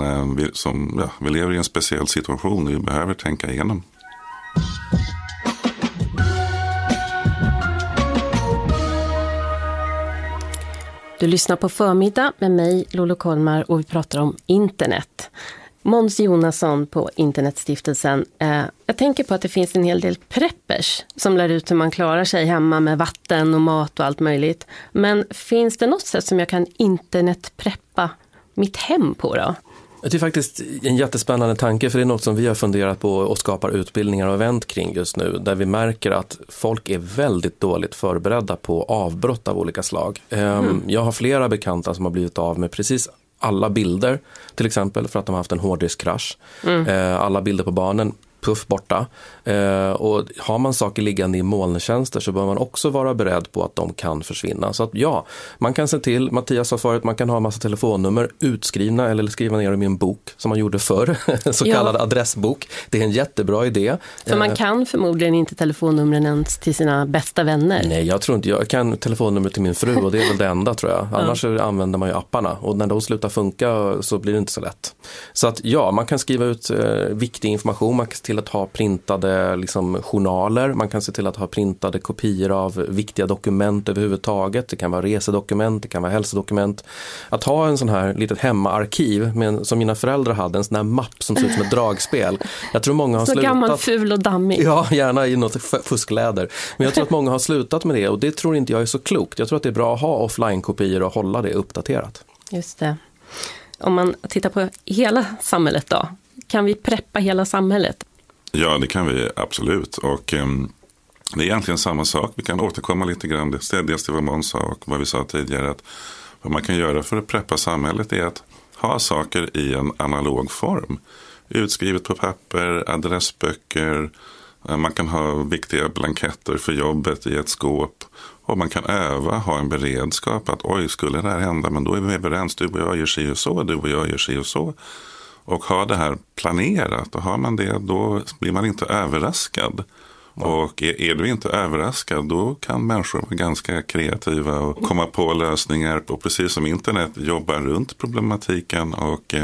vi lever i en speciell situation och vi behöver tänka igenom. Du lyssnar på Förmiddag med mig, Lolo Kolmar, och vi pratar om internet. Måns Jonasson på Internetstiftelsen. Jag tänker på att det finns en hel del preppers som lär ut hur man klarar sig hemma med vatten och mat och allt möjligt. Men finns det något sätt som jag kan internetpreppa mitt hem på då? Det är faktiskt en jättespännande tanke, för det är något som vi har funderat på och skapar utbildningar och event kring just nu, där vi märker att folk är väldigt dåligt förberedda på avbrott av olika slag. Jag har flera bekanta som har blivit av med precis alla bilder, till exempel för att de har haft en hårddiskkrasch. Alla bilder på barnen, puff borta. Och har man saker liggande i molntjänster så bör man också vara beredd på att de kan försvinna. Så att ja, man kan se till, Mattias sa förut, man kan ha en massa telefonnummer utskrivna eller skriva ner dem i en bok som man gjorde förr, så kallad adressbok. Det är en jättebra idé. För man kan förmodligen inte telefonnumren ens till sina bästa vänner. Nej, jag tror inte. Jag kan telefonnummer till min fru och det är väl det enda, tror jag. Annars använder man ju apparna och när de slutar funka så blir det inte så lätt. Så att ja, man kan skriva ut viktig information, man kan se till att ha printade journaler, man kan se till att ha printade kopior av viktiga dokument överhuvudtaget. Det kan vara resedokument, det kan vara hälsodokument. Att ha en sån här litet hemmaarkiv som mina föräldrar hade, en sån här mapp som ser ut som ett dragspel. Jag tror många har slutat. Så gammal, ful och dammig. Ja, gärna i något fuskläder. Men jag tror att många har slutat med det och det tror inte jag är så klokt. Jag tror att det är bra att ha offline-kopior och hålla det uppdaterat. Just det. Om man tittar på hela samhället då, kan vi preppa hela samhället? Ja, det kan vi absolut. Och det är egentligen samma sak. Vi kan återkomma lite grann. Dels till vad Måns sa och vad vi sa tidigare. Att vad man kan göra för att preppa samhället är att ha saker i en analog form. Utskrivet på papper, adressböcker. Man kan ha viktiga blanketter för jobbet i ett skåp. Och man kan ha en beredskap att oj, skulle det här hända, men då är vi överens. Du och jag gör sig och så, du och jag gör sig och så. Och ha det här planerat, och har man det, då blir man inte överraskad. Och är du inte överraskad, då kan människor vara ganska kreativa och komma på lösningar. Och precis som internet jobbar runt problematiken. Och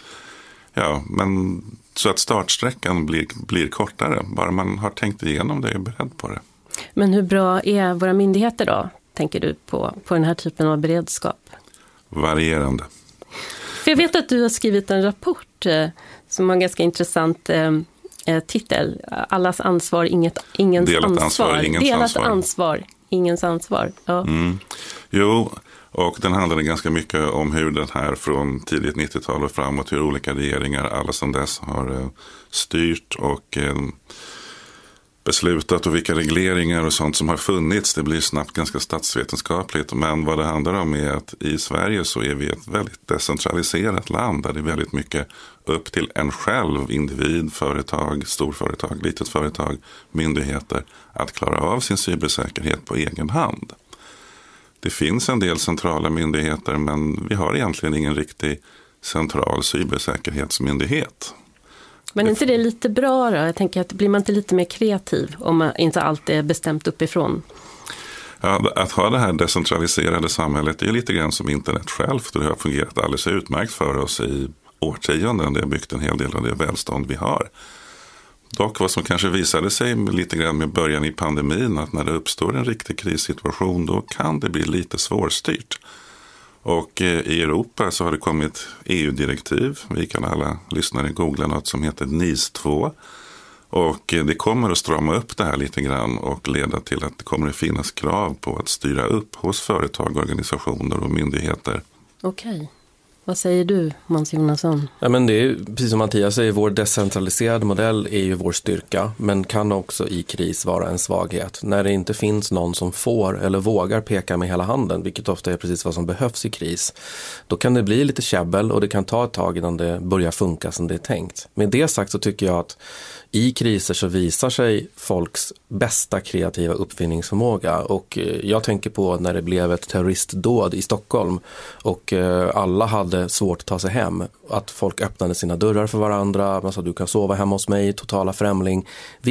men så att startsträckan blir kortare. Bara man har tänkt igenom det och är beredd på det. Men hur bra är våra myndigheter då, tänker du, på den här typen av beredskap? Varierande. För jag vet att du har skrivit en rapport som har en ganska intressant titel. Allas ansvar, ingens Delat ansvar. Delat ansvar, ingens ansvar. Ja. Jo, och den handlade ganska mycket om hur den här från tidigt 90-tal och framåt, hur olika regeringar alla sedan dess har styrt och beslutat och vilka regleringar och sånt som har funnits. Det blir snabbt ganska statsvetenskapligt, men vad det handlar om är att i Sverige så är vi ett väldigt decentraliserat land där det är väldigt mycket upp till en själv, individ, företag, storföretag, litet företag, myndigheter, att klara av sin cybersäkerhet på egen hand. Det finns en del centrala myndigheter, men vi har egentligen ingen riktig central cybersäkerhetsmyndighet. Men är inte det lite bra då? Jag tänker att blir man inte lite mer kreativ om man inte allt är bestämt uppifrån? Ja, att ha det här decentraliserade samhället är lite grann som internet självt. Det har fungerat alldeles utmärkt för oss i årtionden. Det har byggt en hel del av det välstånd vi har. Dock vad som kanske visade sig lite grann med början i pandemin, att när det uppstår en riktig krissituation då kan det bli lite svårstyrt. Och i Europa så har det kommit EU-direktiv. Vi kan alla lyssnare googla något som heter NIS 2. Och det kommer att strama upp det här lite grann och leda till att det kommer att finnas krav på att styra upp hos företag, organisationer och myndigheter. Okej. Vad säger du, Måns Jonasson? Ja, men det är precis som Mattias säger, vår decentraliserade modell är ju vår styrka, men kan också i kris vara en svaghet. När det inte finns någon som får eller vågar peka med hela handen, vilket ofta är precis vad som behövs i kris, då kan det bli lite käbbel och det kan ta ett tag innan det börjar funka som det är tänkt. Med det sagt så tycker jag att i kriser så visar sig folks bästa kreativa uppfinningsförmåga, och jag tänker på när det blev ett terroristdåd i Stockholm och alla hade svårt att ta sig hem, att folk öppnade sina dörrar för varandra, man sa du kan sova hemma hos mig, totala främling.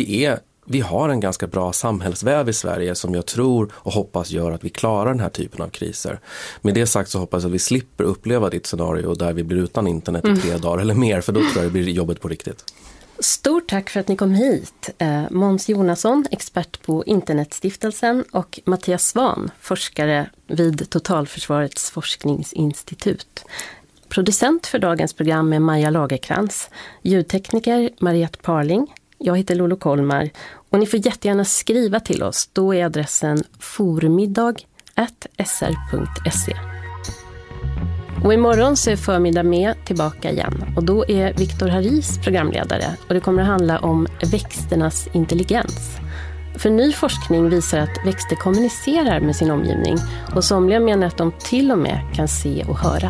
Vi har en ganska bra samhällsväv i Sverige som jag tror och hoppas gör att vi klarar den här typen av kriser. Med det sagt så hoppas jag att vi slipper uppleva ditt scenario där vi blir utan internet i 3 dagar eller mer, för då tror jag det blir jobbet på riktigt. Stort tack för att ni kom hit. Måns Jonasson, expert på Internetstiftelsen, och Mattias Svahn, forskare vid Totalförsvarets forskningsinstitut. Producent för dagens program är Maja Lagerkrans, ljudtekniker Mariette Parling. Jag heter Lolo Kolmar och ni får jättegärna skriva till oss. Då är adressen formiddag@sr.se. Och imorgon så är Förmiddag med tillbaka igen. Och då är Viktor Haris programledare. Och det kommer att handla om växternas intelligens. För ny forskning visar att växter kommunicerar med sin omgivning. Och somliga menar att de till och med kan se och höra.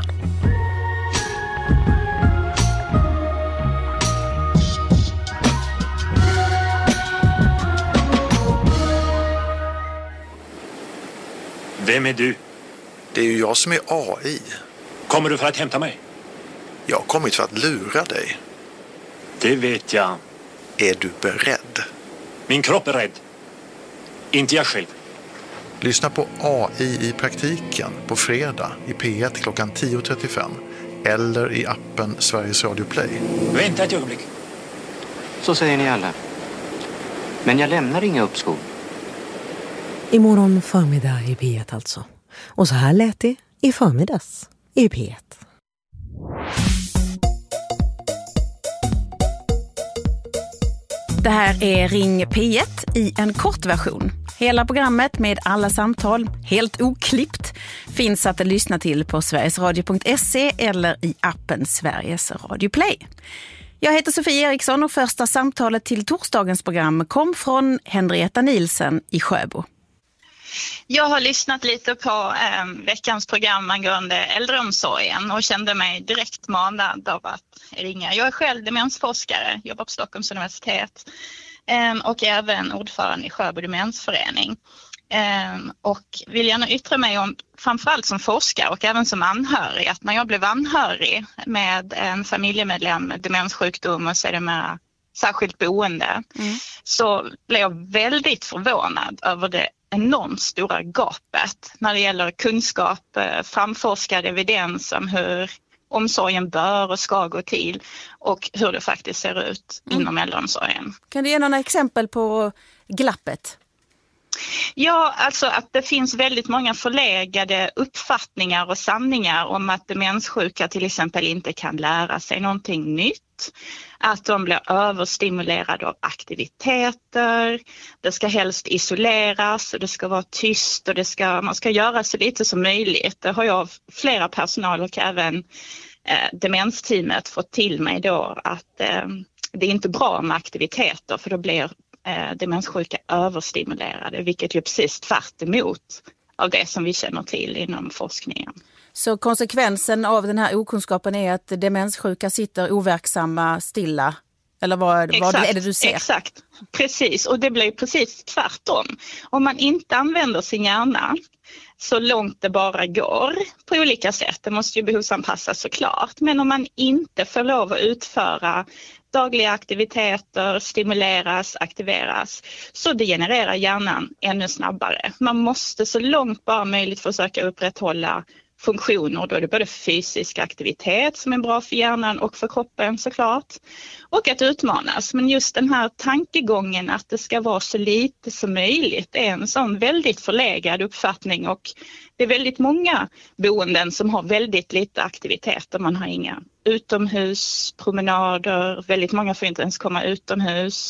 Vem är du? Det är ju jag som är AI. Kommer du för att hämta mig? Jag har kommit för att lura dig. Det vet jag. Är du beredd? Min kropp är rädd. Inte jag själv. Lyssna på AI i praktiken på fredag i P1 klockan 10.35 eller i appen Sveriges Radio Play. Vänta ett ögonblick. Så säger ni alla. Men jag lämnar inga uppskov. Imorgon förmiddag i P1 alltså. Och så här lät det i förmiddags i P1. Det här är Ring P1 i en kort version. Hela programmet med alla samtal, helt oklippt, finns att lyssna till på sverigesradio.se eller i appen Sveriges Radio Play. Jag heter Sofie Eriksson och första samtalet till torsdagens program kom från Henrietta Nielsen i Sjöbo. Jag har lyssnat lite på veckans program angående äldreomsorgen och kände mig direkt manad av att ringa. Jag är själv demensforskare, jobbar på Stockholms universitet och även ordförande i Sjöbo demensförening. Och vill gärna yttra mig om, framförallt som forskare och även som anhörig, att när jag blev anhörig med en familjemedlem med demenssjukdom och sedermera särskilt boende, så blev jag väldigt förvånad över det enormt stora gapet när det gäller kunskap, framforskad evidens om hur omsorgen bör och ska gå till och hur det faktiskt ser ut inom äldreomsorgen. Kan du ge några exempel på glappet? Ja, alltså att det finns väldigt många förlegade uppfattningar och sanningar om att demenssjuka till exempel inte kan lära sig någonting nytt. Att de blir överstimulerade av aktiviteter, det ska helst isoleras och det ska vara tyst och man ska göra så lite som möjligt. Det har jag flera personal och även demensteamet fått till mig då att det är inte bra med aktiviteter för då blir demenssjuka överstimulerade, vilket är precis tvärt emot av det som vi känner till inom forskningen. Så konsekvensen av den här okunskapen är att demenssjuka sitter overksamma, stilla? Eller vad är det du ser? Exakt, precis. Och det blir precis tvärtom. Om man inte använder sin hjärna så långt det bara går på olika sätt, det måste ju behovsanpassas såklart, men om man inte får lov att utföra dagliga aktiviteter, stimuleras, aktiveras, så degenererar hjärnan ännu snabbare. Man måste så långt bara möjligt försöka upprätthålla funktioner, då är det både fysisk aktivitet som är bra för hjärnan och för kroppen såklart, och att utmanas. Men just den här tankegången att det ska vara så lite som möjligt är en sån väldigt förlegad uppfattning, och det är väldigt många boenden som har väldigt lite aktiviteter. Man har inga utomhuspromenader, väldigt många får inte ens komma utomhus.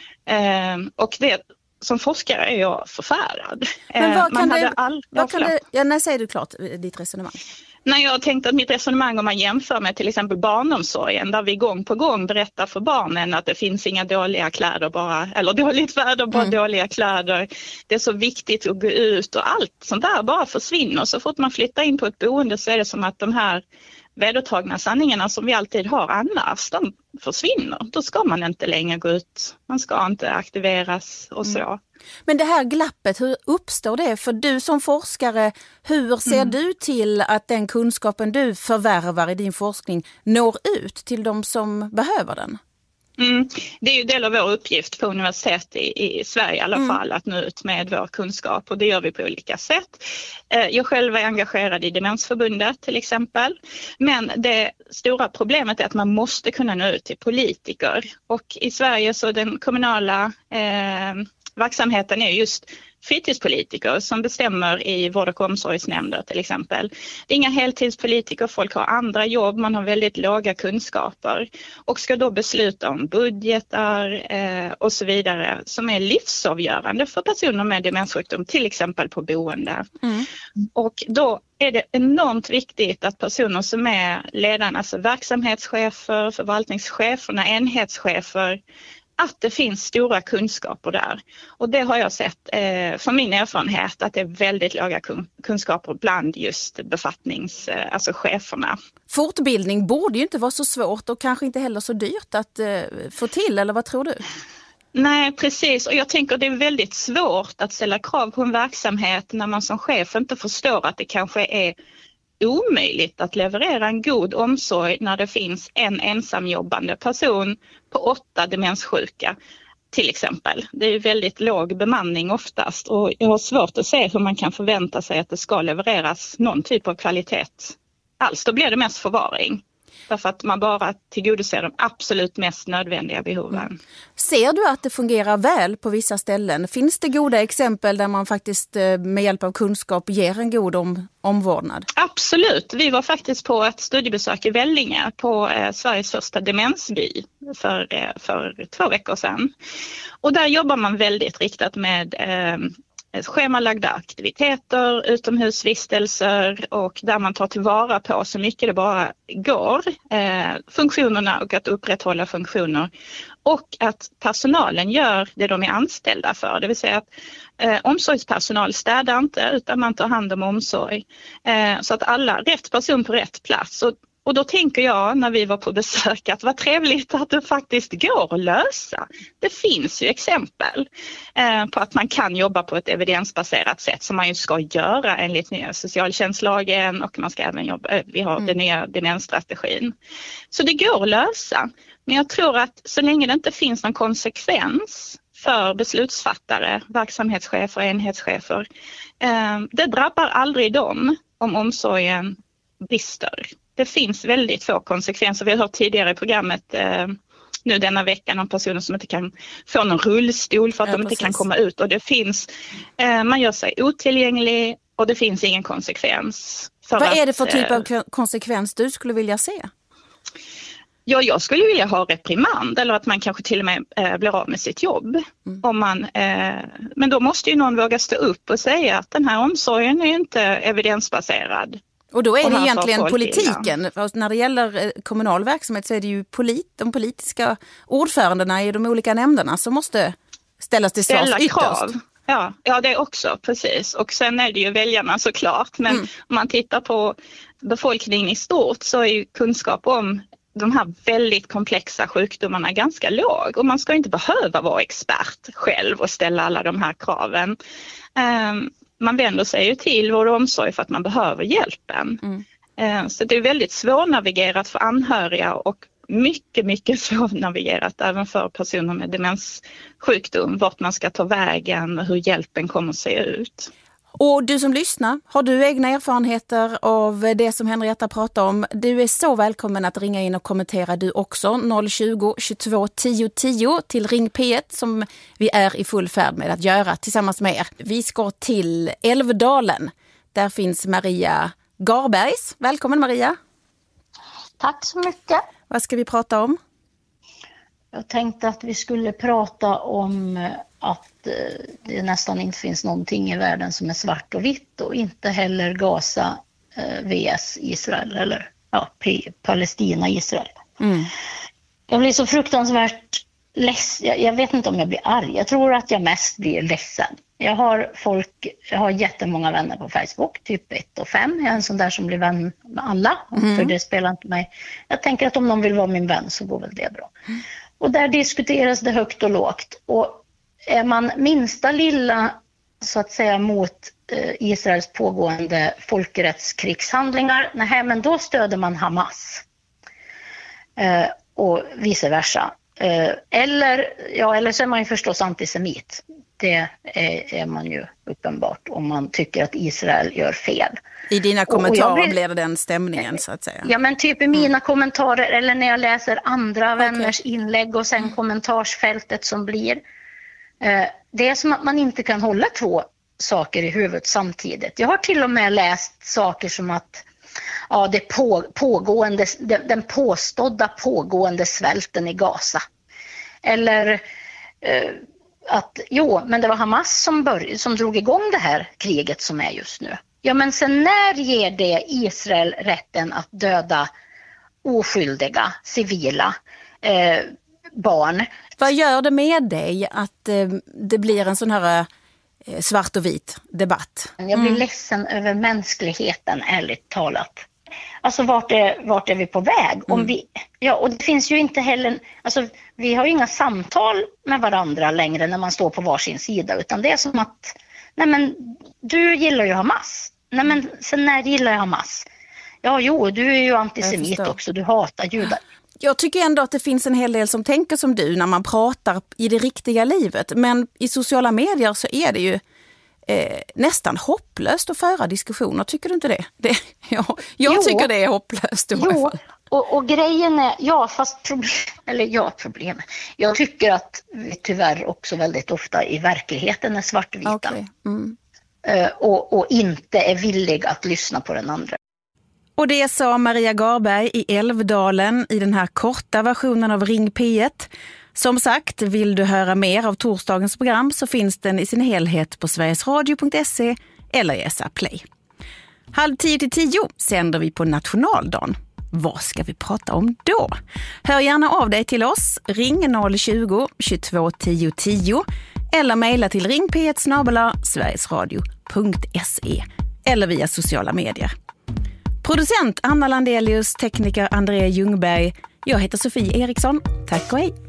Och det som forskare är jag förfärad. Men vad kan det, när säger du klart ditt resonemang? När jag tänkte att mitt resonemang, om man jämför med till exempel barnomsorgen, där vi gång på gång berättar för barnen att det finns inga dåliga kläder bara, eller dåligt väder, bara dåliga kläder. Det är så viktigt att gå ut och allt sånt där bara försvinner. Så fort man flyttar in på ett boende så är det som att de här vedertagna sanningarna som vi alltid har annars, de försvinner. Då ska man inte längre gå ut, man ska inte aktiveras och så. Men det här glappet, hur uppstår det? För du som forskare, hur ser du till att den kunskapen du förvärvar i din forskning når ut till de som behöver den? Det är ju del av vår uppgift på universitet i Sverige i alla fall, att nå ut med vår kunskap, och det gör vi på olika sätt. Jag själv är engagerad i Demensförbundet till exempel, men det stora problemet är att man måste kunna nå ut till politiker, och i Sverige så den kommunala verksamheten är just fritidspolitiker som bestämmer i vård- och omsorgsnämnder till exempel. Det är inga heltidspolitiker, folk har andra jobb, man har väldigt låga kunskaper och ska då besluta om budgetar och så vidare som är livsavgörande för personer med demenssjukdom, till exempel på boende. Och då är det enormt viktigt att personer som är ledarna, alltså verksamhetschefer, förvaltningscheferna, enhetschefer, att det finns stora kunskaper där. Och det har jag sett från min erfarenhet att det är väldigt låga kunskaper bland just alltså cheferna. Fortbildning borde ju inte vara så svårt och kanske inte heller så dyrt att få till, eller vad tror du? Nej, precis. Och jag tänker att det är väldigt svårt att ställa krav på en verksamhet när man som chef inte förstår att det kanske är omöjligt att leverera en god omsorg när det finns en ensamjobbande person på 8 demenssjuka till exempel. Det är väldigt låg bemanning oftast och jag har svårt att se hur man kan förvänta sig att det ska levereras någon typ av kvalitet alls. Då blir det mest förvaring. Därför att man bara tillgodoser de absolut mest nödvändiga behoven. Ser du att det fungerar väl på vissa ställen? Finns det goda exempel där man faktiskt med hjälp av kunskap ger en god omvårdnad? Absolut. Vi var faktiskt på ett studiebesök i Vellinge på Sveriges första demensby för 2 veckor sedan. Och där jobbar man väldigt riktat med schemalagda aktiviteter, utomhusvistelser och där man tar tillvara på så mycket det bara går, funktionerna och att upprätthålla funktioner och att personalen gör det de är anställda för, det vill säga att omsorgspersonal städar inte utan man tar hand om omsorg så att rätt person på rätt plats. Och då tänker jag när vi var på besök att vad trevligt att det faktiskt går att lösa. Det finns ju exempel på att man kan jobba på ett evidensbaserat sätt som man ju ska göra enligt nya socialtjänstlagen och man ska även jobba, vi har den nya demensstrategin. Så det går att lösa. Men jag tror att så länge det inte finns någon konsekvens för beslutsfattare, verksamhetschefer och enhetschefer, det drabbar aldrig dem om omsorgen brister. Det finns väldigt få konsekvenser. Vi har hört tidigare i programmet nu denna veckan om personer som inte kan få någon rullstol för att de inte kan komma ut. Och det finns, man gör sig otillgänglig och det finns ingen konsekvens. Vad är det för typ av konsekvens du skulle vilja se? Ja, jag skulle vilja ha reprimand eller att man kanske till och med blir av med sitt jobb. Men då måste ju någon våga stå upp och säga att den här omsorgen är inte evidensbaserad. Och då är det egentligen politiken. När det gäller kommunal verksamhet så är det ju de politiska ordförandena i de olika nämnderna som måste ställas till svars ytterst. Krav. Ja, det är också precis. Och sen är det ju väljarna såklart. Men om man tittar på befolkningen i stort så är ju kunskap om de här väldigt komplexa sjukdomarna ganska låg. Och man ska inte behöva vara expert själv och ställa alla de här kraven. Man vänder sig ju till vår omsorg för att man behöver hjälpen. Så det är väldigt svårnavigerat för anhöriga och mycket, mycket svårnavigerat även för personer med demenssjukdom. Vart man ska ta vägen och hur hjälpen kommer att se ut. Och du som lyssnar, har du egna erfarenheter av det som Henrietta pratar om? Du är så välkommen att ringa in och kommentera du också. 020 22 10 10 till Ring P1 som vi är i full färd med att göra tillsammans med er. Vi ska till Älvdalen. Där finns Maria Garbergs. Välkommen Maria. Tack så mycket. Vad ska vi prata om? Jag tänkte att vi skulle prata om att det nästan inte finns någonting i världen som är svart och vitt och inte heller Gaza vs Israel eller Palestina-Israel. Jag blir så fruktansvärt ledsen. Jag vet inte om jag blir arg. Jag tror att jag mest blir ledsen. Jag har jättemånga vänner på Facebook, typ 1 och 5. Jag är en sån där som blir vän med alla, för det spelar inte mig. Jag tänker att om någon vill vara min vän så går väl det bra. Och där diskuteras det högt och lågt. Och är man minsta lilla så att säga mot Israels pågående folkrättskrigshandlingar, men då stöder man Hamas. Och vice versa. Eller så är man ju förstås antisemit. Det är man ju uppenbart om man tycker att Israel gör fel. I dina kommentarer blir det den stämningen så att säga. Ja, men typ i mina kommentarer eller när jag läser andra vänners inlägg och sen kommentarsfältet som blir. Det är som att man inte kan hålla 2 saker i huvudet samtidigt. Jag har till och med läst saker som att den påstådda pågående svälten i Gaza. Eller men det var Hamas som drog igång det här kriget som är just nu. Ja, men sen när ger det Israel rätten att döda oskyldiga, civila barn? Vad gör det med dig att det blir en sån här svart och vit debatt? Jag blir ledsen över mänskligheten, ärligt talat. Alltså vart är vi på väg? Och det finns ju inte heller, alltså vi har ju inga samtal med varandra längre när man står på varsin sida, utan det är som att, nej men du gillar ju Hamas. Nej men sen när gillar jag Hamas? Ja, du är ju antisemit också, du hatar judar. Jag tycker ändå att det finns en hel del som tänker som du när man pratar i det riktiga livet. Men i sociala medier så är det ju nästan hopplöst att föra diskussioner. Tycker du inte det? Jag tycker det är hopplöst i varje fall. Och grejen är, problemet. Jag tycker att vi tyvärr också väldigt ofta i verkligheten är svartvita. Okay. Och inte är villig att lyssna på den andra. Och det sa Maria Garberg i Älvdalen i den här korta versionen av Ring P1. Som sagt, vill du höra mer av torsdagens program så finns den i sin helhet på sverigesradio.se eller i SA Play. 9:30-10 sänder vi på nationaldagen. Vad ska vi prata om då? Hör gärna av dig till oss. Ring 020-22 10 10 eller mejla till ringp1@sverigesradio.se eller via sociala medier. Producent Anna Landelius, tekniker Andrea Ljungberg. Jag heter Sofie Eriksson. Tack och hej!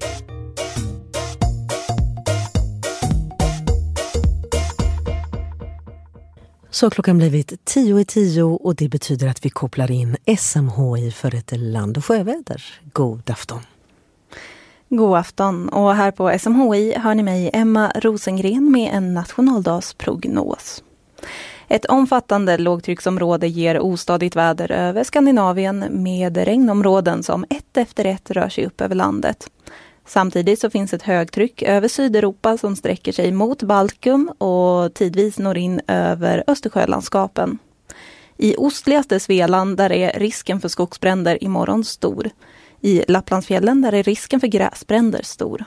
Så klockan blivit 10:10 och det betyder att vi kopplar in SMHI för ett land- och sjöväder. God afton! God afton, och här på SMHI hör ni mig Emma Rosengren med en nationaldagsprognos. Ett omfattande lågtrycksområde ger ostadigt väder över Skandinavien med regnområden som ett efter ett rör sig upp över landet. Samtidigt så finns ett högtryck över Sydeuropa som sträcker sig mot Baltikum och tidvis når in över Östersjölandskapen. I ostligaste Svealand där är risken för skogsbränder imorgon stor. I Lapplandsfjällen där är risken för gräsbränder stor.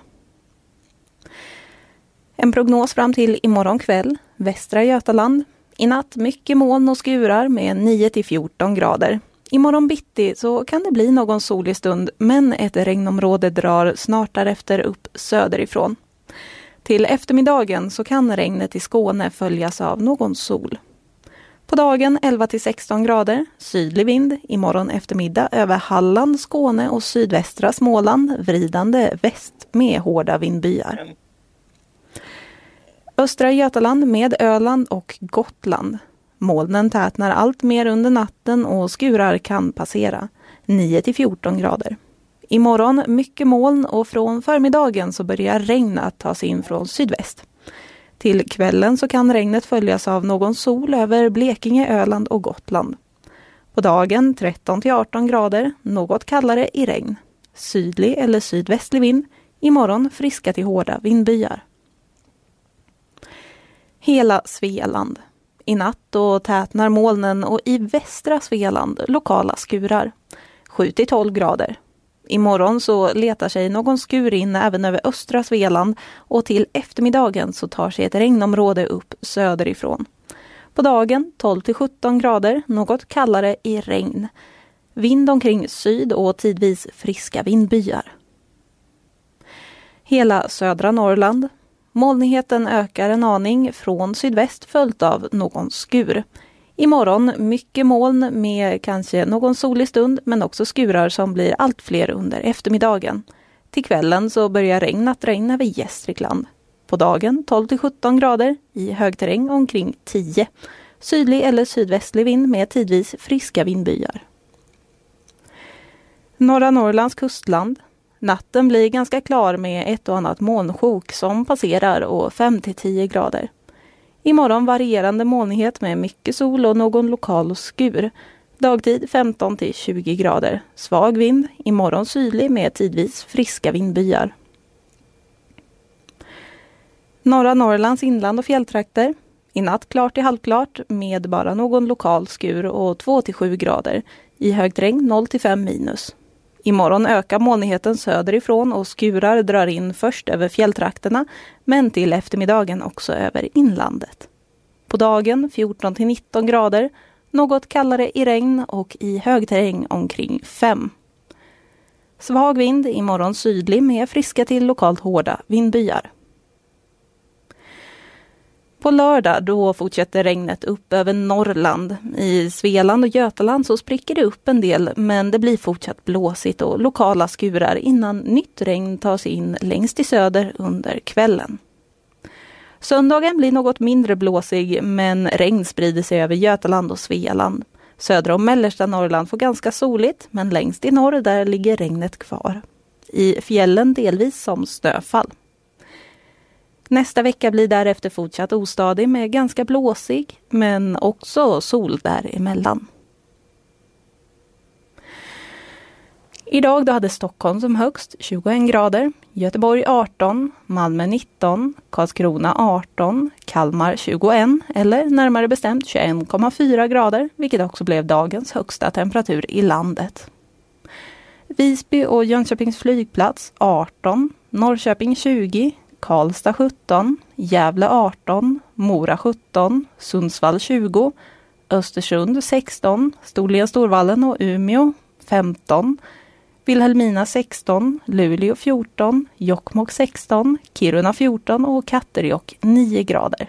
En prognos fram till imorgon kväll, västra Götaland. I natt mycket moln och skurar med 9-14 grader. Imorgon bitti så kan det bli någon solig stund, men ett regnområde drar snart därefter upp söderifrån. Till eftermiddagen så kan regnet i Skåne följas av någon sol. På dagen 11-16 grader, sydlig vind, imorgon eftermiddag över Halland, Skåne och sydvästra Småland, vridande väst med hårda vindbyar. Östra Götaland med Öland och Gotland. Molnen tätnar allt mer under natten och skurar kan passera. 9-14 grader. Imorgon mycket moln och från förmiddagen så börjar regn att ta sig in från sydväst. Till kvällen så kan regnet följas av någon sol över Blekinge, Öland och Gotland. På dagen 13-18 grader, något kallare i regn. Sydlig eller sydvästlig vind. Imorgon friska till hårda vindbyar. Hela Svealand. I natt då tätnar molnen och i västra Svealand lokala skurar. 7-12 grader. Imorgon så letar sig någon skur in även över östra Svealand och till eftermiddagen så tar sig ett regnområde upp söderifrån. På dagen 12-17 grader, något kallare i regn. Vind omkring syd och tidvis friska vindbyar. Hela södra Norrland. Molnigheten ökar en aning från sydväst följt av någon skur. Imorgon mycket moln med kanske någon solig stund men också skurar som blir allt fler under eftermiddagen. Till kvällen så börjar regnet regna över Gästrikland. På dagen 12-17 grader, i högterräng omkring 10. Sydlig eller sydvästlig vind med tidvis friska vindbyar. Norra Norrlands kustland. Natten blir ganska klar med ett och annat molnsjok som passerar och 5-10 grader. Imorgon varierande molnighet med mycket sol och någon lokal skur. Dagtid 15-20 grader. Svag vind, imorgon sydlig med tidvis friska vindbyar. Norra Norrlands inland och fjälltrakter. I natt klart till halvklart med bara någon lokal skur och 2-7 grader. I högt regn 0-5 minus. Imorgon ökar molnigheten söderifrån och skurar drar in först över fjälltrakterna men till eftermiddagen också över inlandet. På dagen 14-19 grader, något kallare i regn och i högterräng omkring 5. Svag vind imorgon sydlig med friska till lokalt hårda vindbyar. På lördag då fortsätter regnet upp över Norrland. I Svealand och Götaland så spricker det upp en del men det blir fortsatt blåsigt och lokala skurar innan nytt regn tar sig in längst i söder under kvällen. Söndagen blir något mindre blåsig men regn sprider sig över Götaland och Svealand. Södra och mellersta Norrland får ganska soligt men längst i norr där ligger regnet kvar. I fjällen delvis som snöfall. Nästa vecka blir därefter fortsatt ostadig med ganska blåsig men också sol däremellan. Idag då hade Stockholm som högst 21 grader, Göteborg 18, Malmö 19, Karlskrona 18, Kalmar 21 eller närmare bestämt 21,4 grader vilket också blev dagens högsta temperatur i landet. Visby och Jönköpings flygplats 18, Norrköping 20, Karlstad 17, Gävle 18, Mora 17, Sundsvall 20, Östersund 16, Storvallen och Umeå 15, Vilhelmina 16, Luleå 14, Jokkmokk 16, Kiruna 14 och Katterjåkk 9 grader.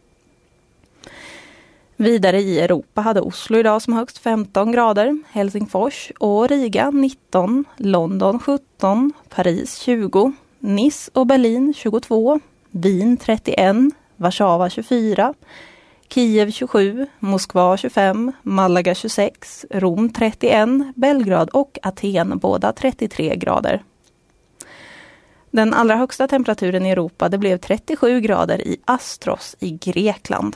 Vidare i Europa hade Oslo idag som högst 15 grader, Helsingfors och Riga 19, London 17, Paris 20, Nice och Berlin 22, Wien 31, Warszawa 24, Kiev 27, Moskva 25, Malaga 26, Rom 31, Belgrad och Aten båda 33 grader. Den allra högsta temperaturen i Europa det blev 37 grader i Astros i Grekland.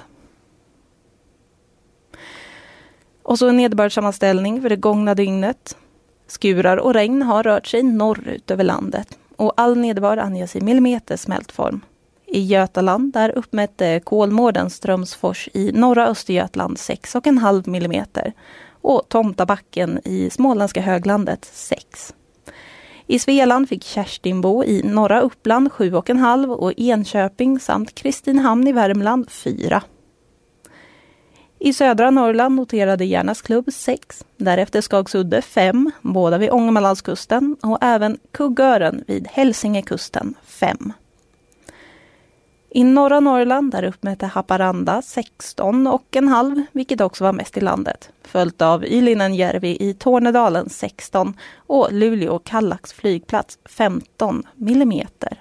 Och så en nederbördssammanställning för det gångna dygnet. Skurar och regn har rört sig norrut över landet och all nederbörd anges i millimeter smältform. I Götaland där uppmätte Kolmården Strömsfors i norra Östergötland 6,5 millimeter och Tomtabacken i småländska höglandet 6. I Svealand fick Kerstinbo i norra Uppland 7,5 och Enköping samt Kristinehamn i Värmland 4. I södra Norrland noterade Järnas klubb 6, därefter Skagsudde 5, båda vid Ångermanlandskusten och även Kuggören vid Hälsingekusten 5. I norra Norrland där uppmätte Haparanda 16,5, vilket också var mest i landet. Följt av Ylinenjärvi i Tornedalen 16 och Luleå Kallax flygplats 15 millimeter.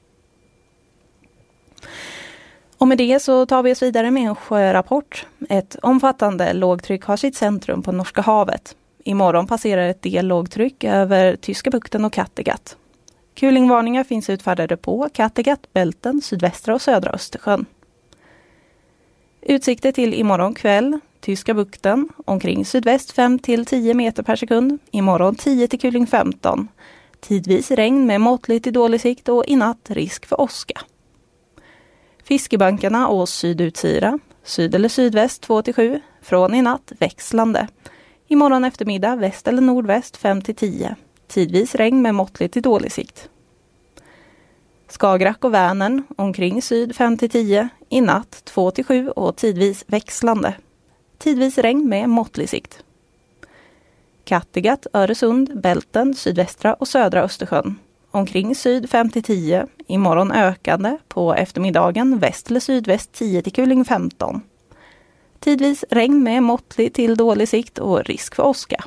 Och med det så tar vi oss vidare med en sjörapport. Ett omfattande lågtryck har sitt centrum på Norska havet. Imorgon passerar ett del lågtryck över Tyska bukten och Kattegatt. Kulingvarningar finns utfärdade på Kattegatt, Bälten, sydvästra och södra Östersjön. Utsikter till imorgon kväll, Tyska bukten, omkring sydväst 5-10 meter per sekund, imorgon 10 till Kuling 15. Tidvis regn med måttligt till dålig sikt och i natt risk för åska. Fiskebankarna och sydutsira, syd eller sydväst 2-7, från i natt växlande. Imorgon eftermiddag väst eller nordväst 5-10. Tidvis regn med måttligt till dålig sikt. Skagerrak och Vänern omkring syd 5-10, i natt 2-7 och tidvis växlande. Tidvis regn med måttlig sikt. Kattegatt, Öresund, Bälten, sydvästra och södra Östersjön. Omkring syd 5-10, imorgon ökande, på eftermiddagen väst eller sydväst 10 till Kuling 15. Tidvis regn med måttlig till dålig sikt och risk för åska.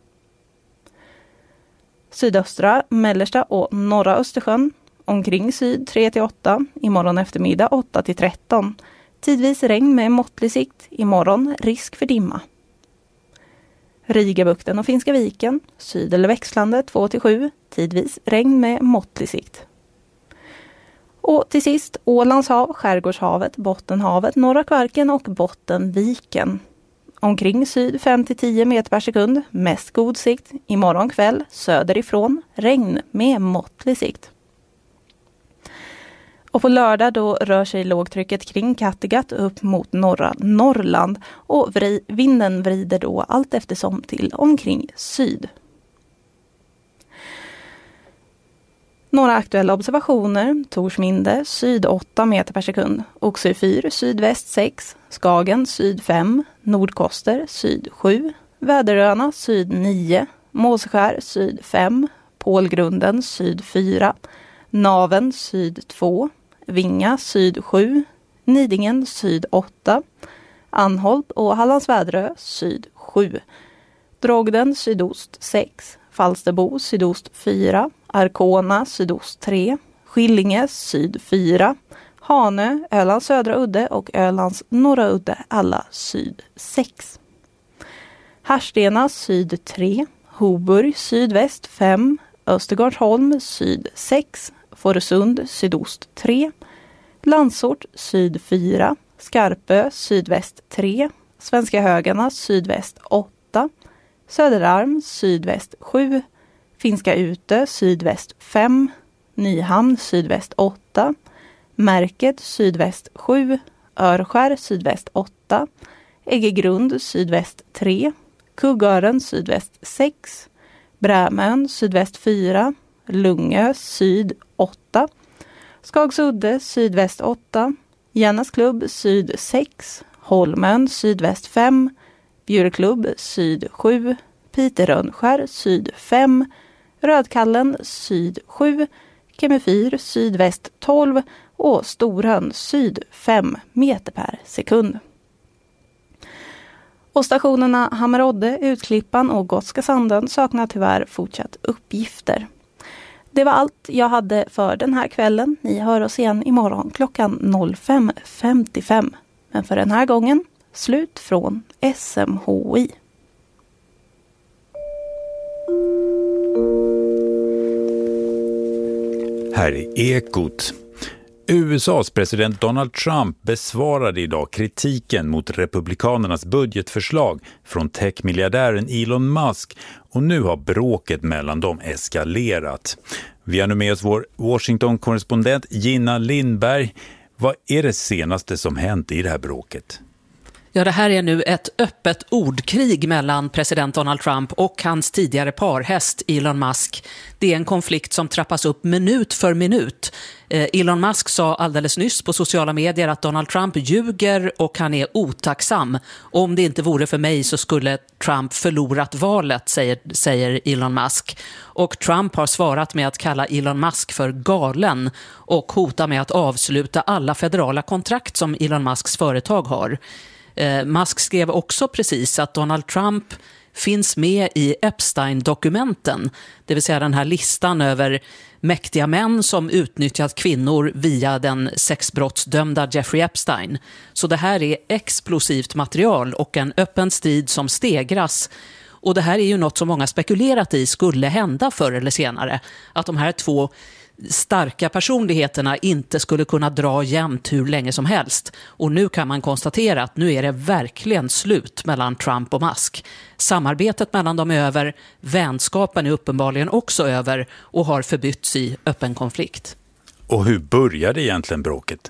Sydöstra, mellersta och norra Östersjön. Omkring syd 3-8, imorgon eftermiddag 8-13. Tidvis regn med måttlig sikt, imorgon risk för dimma. Rigabukten och Finska viken, syd eller växlande 2-7, tidvis regn med måttlig sikt. Och till sist Ålands hav, Skärgårdshavet, Bottenhavet, Norra Kvarken och Bottenviken. Omkring syd 5-10 meter per sekund, mest god sikt, imorgon kväll söderifrån, regn med måttlig sikt. Och på lördag då rör sig lågtrycket kring Kattegatt upp mot norra Norrland och vinden vrider då allt eftersom till omkring syd. Några aktuella observationer: Torsminde syd 8 meter per sekund, Oxöfyr sydväst 6, Skagen syd 5, Nordkoster syd 7, Väderöarna syd 9, Måseskär syd 5, Pålgrunden syd 4, Naven syd 2, Vinga syd 7, Nidingen syd 8, Anholt och Hallandsväderö syd 7, Drogden sydost 6, Falsterbo sydost 4, Arkona sydost 3, Skillinge syd 4, Hanö, Ölands södra udde och Ölands norra udde alla syd 6. Härstena syd 3, Hoburg sydväst 5, Östergårdsholm syd 6, Fårösund sydost 3, Landsort syd 4, Skarpö sydväst 3, Svenska Högarna sydväst 8, Söderarm sydväst 7, Finska Ute sydväst 5, Nyhamn sydväst 8, Märket sydväst 7, Örskär sydväst 8, Äggegrund sydväst 3, Kuggören sydväst 6, Brämön sydväst 4, Lungö syd 8, Skagsudde sydväst 8, Järnasklubb syd 6, Holmön sydväst 5, Bjurklubb syd 7, Piterönskär syd 5, Rödkallen syd 7, Kemefyr sydväst 12 och Storön syd 5 meter per sekund. Och stationerna Hammerodde, Utklippan och Gotska Sanden saknar tyvärr fortsatt uppgifter. Det var allt jag hade för den här kvällen. Ni hör oss igen imorgon klockan 05.55. Men för den här gången, slut från SMHI. Här är Ekot. USAs president Donald Trump besvarade idag kritiken mot republikanernas budgetförslag från techmiljardären Elon Musk och nu har bråket mellan dem eskalerat. Vi har nu med oss vår Washington-korrespondent Gina Lindberg. Vad är det senaste som hänt i det här bråket? Ja, det här är nu ett öppet ordkrig mellan president Donald Trump och hans tidigare parhäst Elon Musk. Det är en konflikt som trappas upp minut för minut. Elon Musk sa alldeles nyss på sociala medier att Donald Trump ljuger och han är otacksam. Om det inte vore för mig så skulle Trump förlorat valet, säger Elon Musk. Och Trump har svarat med att kalla Elon Musk för galen och hota med att avsluta alla federala kontrakt som Elon Musks företag har. Musk skrev också precis att Donald Trump finns med i Epstein-dokumenten, det vill säga den här listan över mäktiga män som utnyttjat kvinnor via den sexbrottsdömda Jeffrey Epstein. Så det här är explosivt material och en öppen strid som stegras. Och det här är ju något som många spekulerat i skulle hända förr eller senare. Att de här två starka personligheterna inte skulle kunna dra jämnt hur länge som helst. Och nu kan man konstatera att nu är det verkligen slut mellan Trump och Musk. Samarbetet mellan dem är över, vänskapen är uppenbarligen också över och har förbytts i öppen konflikt. Och hur började egentligen bråket?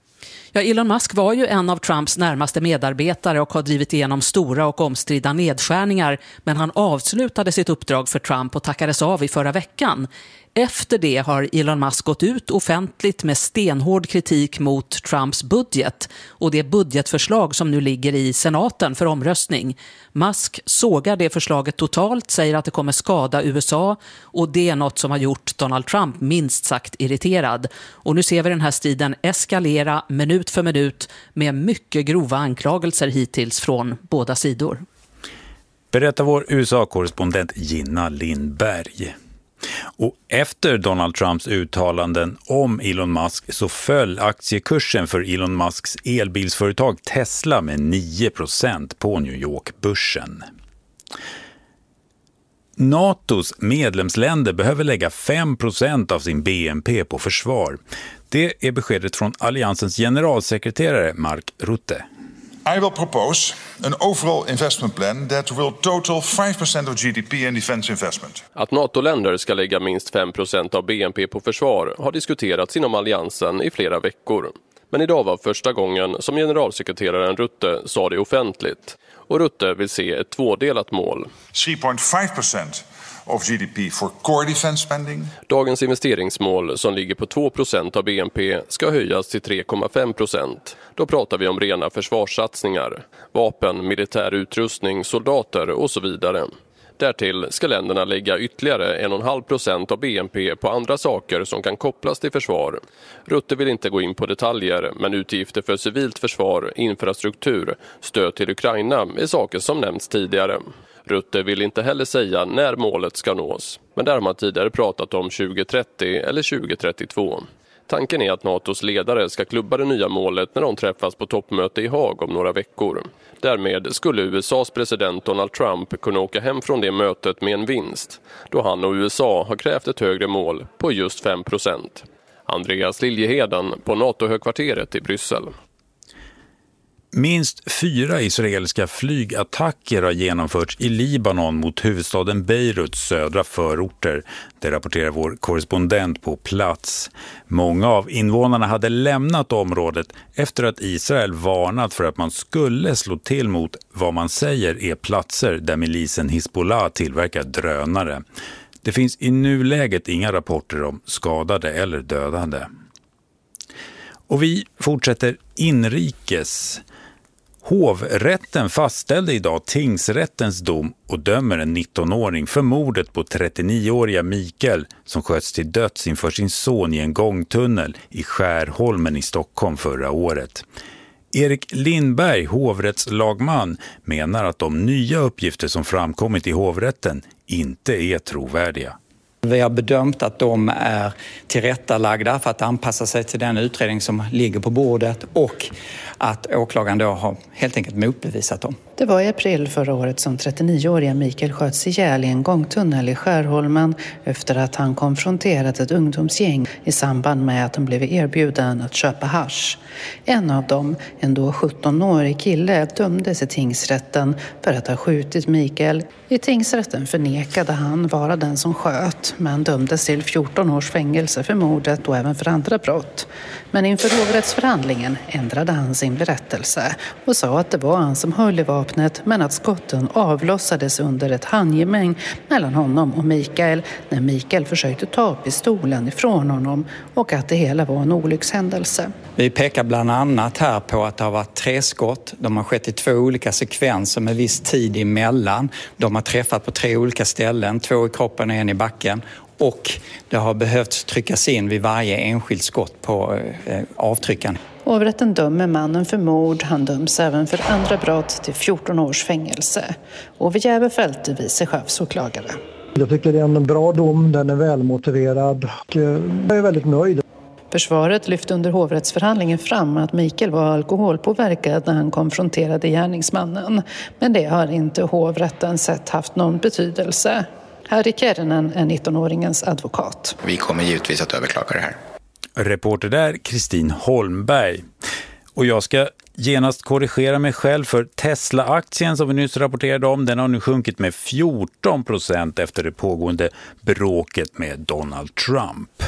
Ja, Elon Musk var ju en av Trumps närmaste medarbetare och har drivit igenom stora och omstridda nedskärningar, men han avslutade sitt uppdrag för Trump och tackades av i förra veckan. Efter det har Elon Musk gått ut offentligt med stenhård kritik mot Trumps budget och det budgetförslag som nu ligger i senaten för omröstning. Musk sågar det förslaget totalt, säger att det kommer skada USA och det är något som har gjort Donald Trump minst sagt irriterad. Och nu ser vi den här striden eskalera minut för minut med mycket grova anklagelser hittills från båda sidor. Berättar vår USA-korrespondent Gina Lindberg. Och efter Donald Trumps uttalanden om Elon Musk så föll aktiekursen för Elon Musks elbilsföretag Tesla med 9% på New York-börsen. NATOs medlemsländer behöver lägga 5% av sin BNP på försvar. Det är beskedet från alliansens generalsekreterare Mark Rutte. I will propose an overall investment plan that will total 5% of GDP in defense investment. Att NATO-länder ska lägga minst 5% av BNP på försvar har diskuterats inom alliansen i flera veckor. Men idag var första gången som generalsekreteraren Rutte sa det offentligt. Och Rutte vill se ett tvådelat mål. 3.5% of GDP for core defense spending. Dagens investeringsmål som ligger på 2% av BNP ska höjas till 3,5%. Då pratar vi om rena försvarssatsningar, vapen, militär utrustning, soldater och så vidare. Därtill ska länderna lägga ytterligare 1,5% av BNP på andra saker som kan kopplas till försvar. Rutte vill inte gå in på detaljer, men utgifter för civilt försvar, infrastruktur, stöd till Ukraina är saker som nämnts tidigare. Rutte vill inte heller säga när målet ska nås, men där har man tidigare pratat om 2030 eller 2032. Tanken är att NATOs ledare ska klubba det nya målet när de träffas på toppmöte i Haag om några veckor. Därmed skulle USAs president Donald Trump kunna åka hem från det mötet med en vinst, då han och USA har krävt ett högre mål på just 5%. Andreas Liljeheden på NATO-högkvarteret i Bryssel. Minst 4 israeliska flygattacker har genomförts i Libanon mot huvudstaden Beiruts södra förorter. Det rapporterar vår korrespondent på plats. Många av invånarna hade lämnat området efter att Israel varnat för att man skulle slå till mot vad man säger är platser där milisen Hizbollah tillverkar drönare. Det finns i nuläget inga rapporter om skadade eller dödade. Och vi fortsätter inrikes. Hovrätten fastställde idag tingsrättens dom och dömer en 19-åring för mordet på 39-åriga Mikael som sköts till döds inför sin son i en gångtunnel i Skärholmen i Stockholm förra året. Erik Lindberg, hovrättslagman, menar att de nya uppgifter som framkommit i hovrätten inte är trovärdiga. Vi har bedömt att de är tillrättalagda för att anpassa sig till den utredning som ligger på bordet och att åklagaren då har helt enkelt motbevisat dem. Det var i april förra året som 39-åriga Mikael sköts ihjäl i en gångtunnel i Skärholmen efter att han konfronterat ett ungdomsgäng i samband med att de blev erbjuden att köpa hasch. En av dem, en då 17-årig kille, dömdes i tingsrätten för att ha skjutit Mikael. I tingsrätten förnekade han vara den som sköt, men dömdes till 14 års fängelse för mordet och även för andra brott. Men inför hovrättsförhandlingen ändrade han sin berättelse och sa att det var han som höll i vapnet, men att skotten avlossades under ett handgemäng mellan honom och Mikael när Mikael försökte ta pistolen ifrån honom och att det hela var en olyckshändelse. Vi pekar bland annat här på att det har varit 3 skott. De har skett i 2 olika sekvenser med viss tid emellan. De har träffat på 3 olika ställen, 2 i kroppen och 1 i backen. Och det har behövt tryckas in vid varje enskilt skott på avtryckaren. Hovrätten dömer mannen för mord. Han döms även för andra brott till 14 års fängelse. Ove Jäverfeldt är vicechefsåklagare. Jag tycker det är en bra dom, den är välmotiverad och jag är väldigt nöjd. Försvaret lyfte under hovrättsförhandlingen fram att Mikael var alkoholpåverkad när han konfronterade gärningsmannen. Men det har inte hovrätten sett haft någon betydelse. Harry Kernen är 19-åringens advokat. Vi kommer givetvis att överklaga det här. Reporter där, Kristin Holmberg. Och jag ska genast korrigera mig själv, för Tesla-aktien som vi nyss rapporterade om, den har nu sjunkit med 14% efter det pågående bråket med Donald Trump.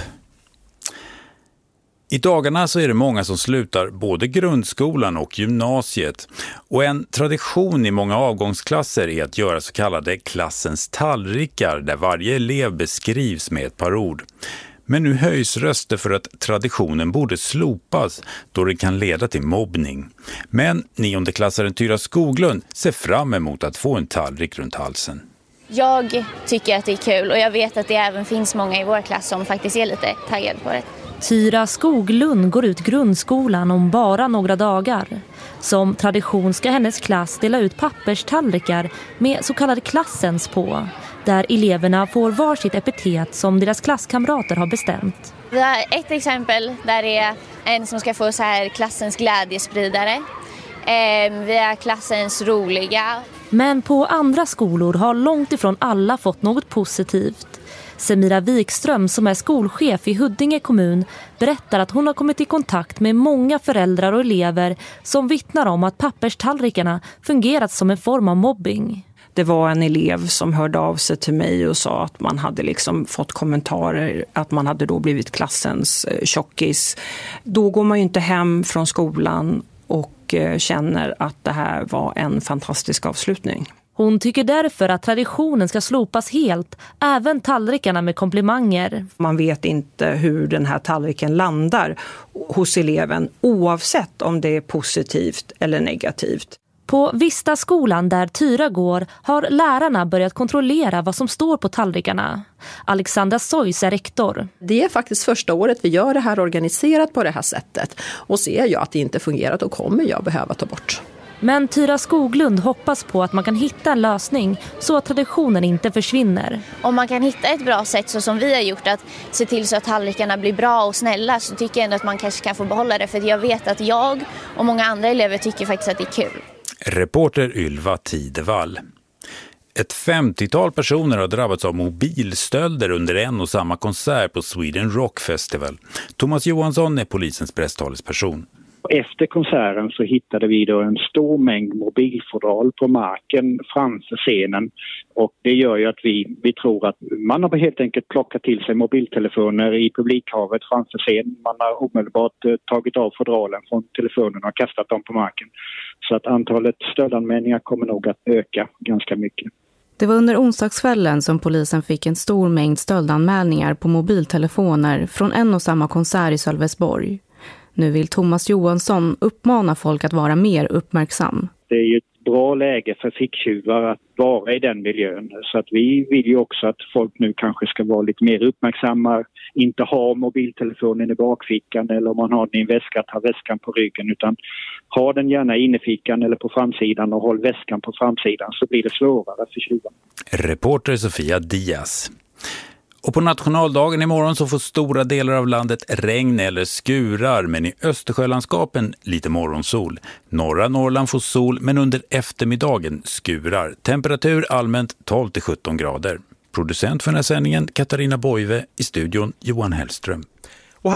I dagarna så är det många som slutar både grundskolan och gymnasiet. Och en tradition i många avgångsklasser är att göra så kallade klassens tallrikar där varje elev beskrivs med ett par ord. Men nu höjs röster för att traditionen borde slopas då det kan leda till mobbning. Men 9:e-klassaren Tyra Skoglund ser fram emot att få en tallrik runt halsen. Jag tycker att det är kul och jag vet att det även finns många i vår klass som faktiskt är lite taggade på det. Tyra Skoglund går ut grundskolan om bara några dagar. Som tradition ska hennes klass dela ut papperstallrikar med så kallade klassens på, där eleverna får varsitt epitet som deras klasskamrater har bestämt. Vi har ett exempel där det är en som ska få så här klassens glädjespridare. Vi har klassens roliga. Men på andra skolor har långt ifrån alla fått något positivt. Semira Wikström, som är skolchef i Huddinge kommun, berättar att hon har kommit i kontakt med många föräldrar och elever som vittnar om att papperstallrikarna fungerat som en form av mobbing. Det var en elev som hörde av sig till mig och sa att man hade liksom fått kommentarer att man hade då blivit klassens tjockis. Då går man ju inte hem från skolan och känner att det här var en fantastisk avslutning. Hon tycker därför att traditionen ska slopas helt, även tallrikarna med komplimanger. Man vet inte hur den här tallriken landar hos eleven, oavsett om det är positivt eller negativt. På Vista-skolan där Tyra går har lärarna börjat kontrollera vad som står på tallrikarna. Alexandra Sois är rektor. Det är faktiskt första året vi gör det här organiserat på det här sättet. Och ser jag att det inte fungerar, då kommer jag behöva ta bort. Men Tyra Skoglund hoppas på att man kan hitta en lösning så att traditionen inte försvinner. Om man kan hitta ett bra sätt så som vi har gjort, att se till så att tallrikarna blir bra och snälla, så tycker jag ändå att man kanske kan få behålla det. För jag vet att jag och många andra elever tycker faktiskt att det är kul. Reporter Ylva Tidevall. Ett 50-tal personer har drabbats av mobilstölder under en och samma konsert på Sweden Rock Festival. Thomas Johansson är polisens presstalesperson. Efter konserten så hittade vi då en stor mängd mobilfodral på marken framför scenen, och det gör ju att vi tror att man har helt enkelt plockat till sig mobiltelefoner i publikhavet framför scenen. Man har omedelbart tagit av fodralen från telefonen och kastat dem på marken. Så att antalet stödanmälningar kommer nog att öka ganska mycket. Det var under onsdagskvällen som polisen fick en stor mängd stöldanmälningar på mobiltelefoner från en och samma konsert i Sölvesborg. Nu vill Thomas Johansson uppmana folk att vara mer uppmärksam. Det är ju ett bra läge för ficktjuvar att vara i den miljön. Så att vi vill ju också att folk nu kanske ska vara lite mer uppmärksamma. Inte ha mobiltelefonen i bakfickan, eller om man har den i en väska, ta väskan på ryggen. Utan ha den gärna i innerfickan eller på framsidan, och håll väskan på framsidan, så blir det svårare för tjuvar. Reporter Sofia Diaz. Och på nationaldagen imorgon så får stora delar av landet regn eller skurar, men i Östersjölandskapen lite morgonsol. Norra Norrland får sol, men under eftermiddagen skurar. Temperatur allmänt 12-17 grader. Producent för den här sändningen Katarina Boive, i studion Johan Hellström.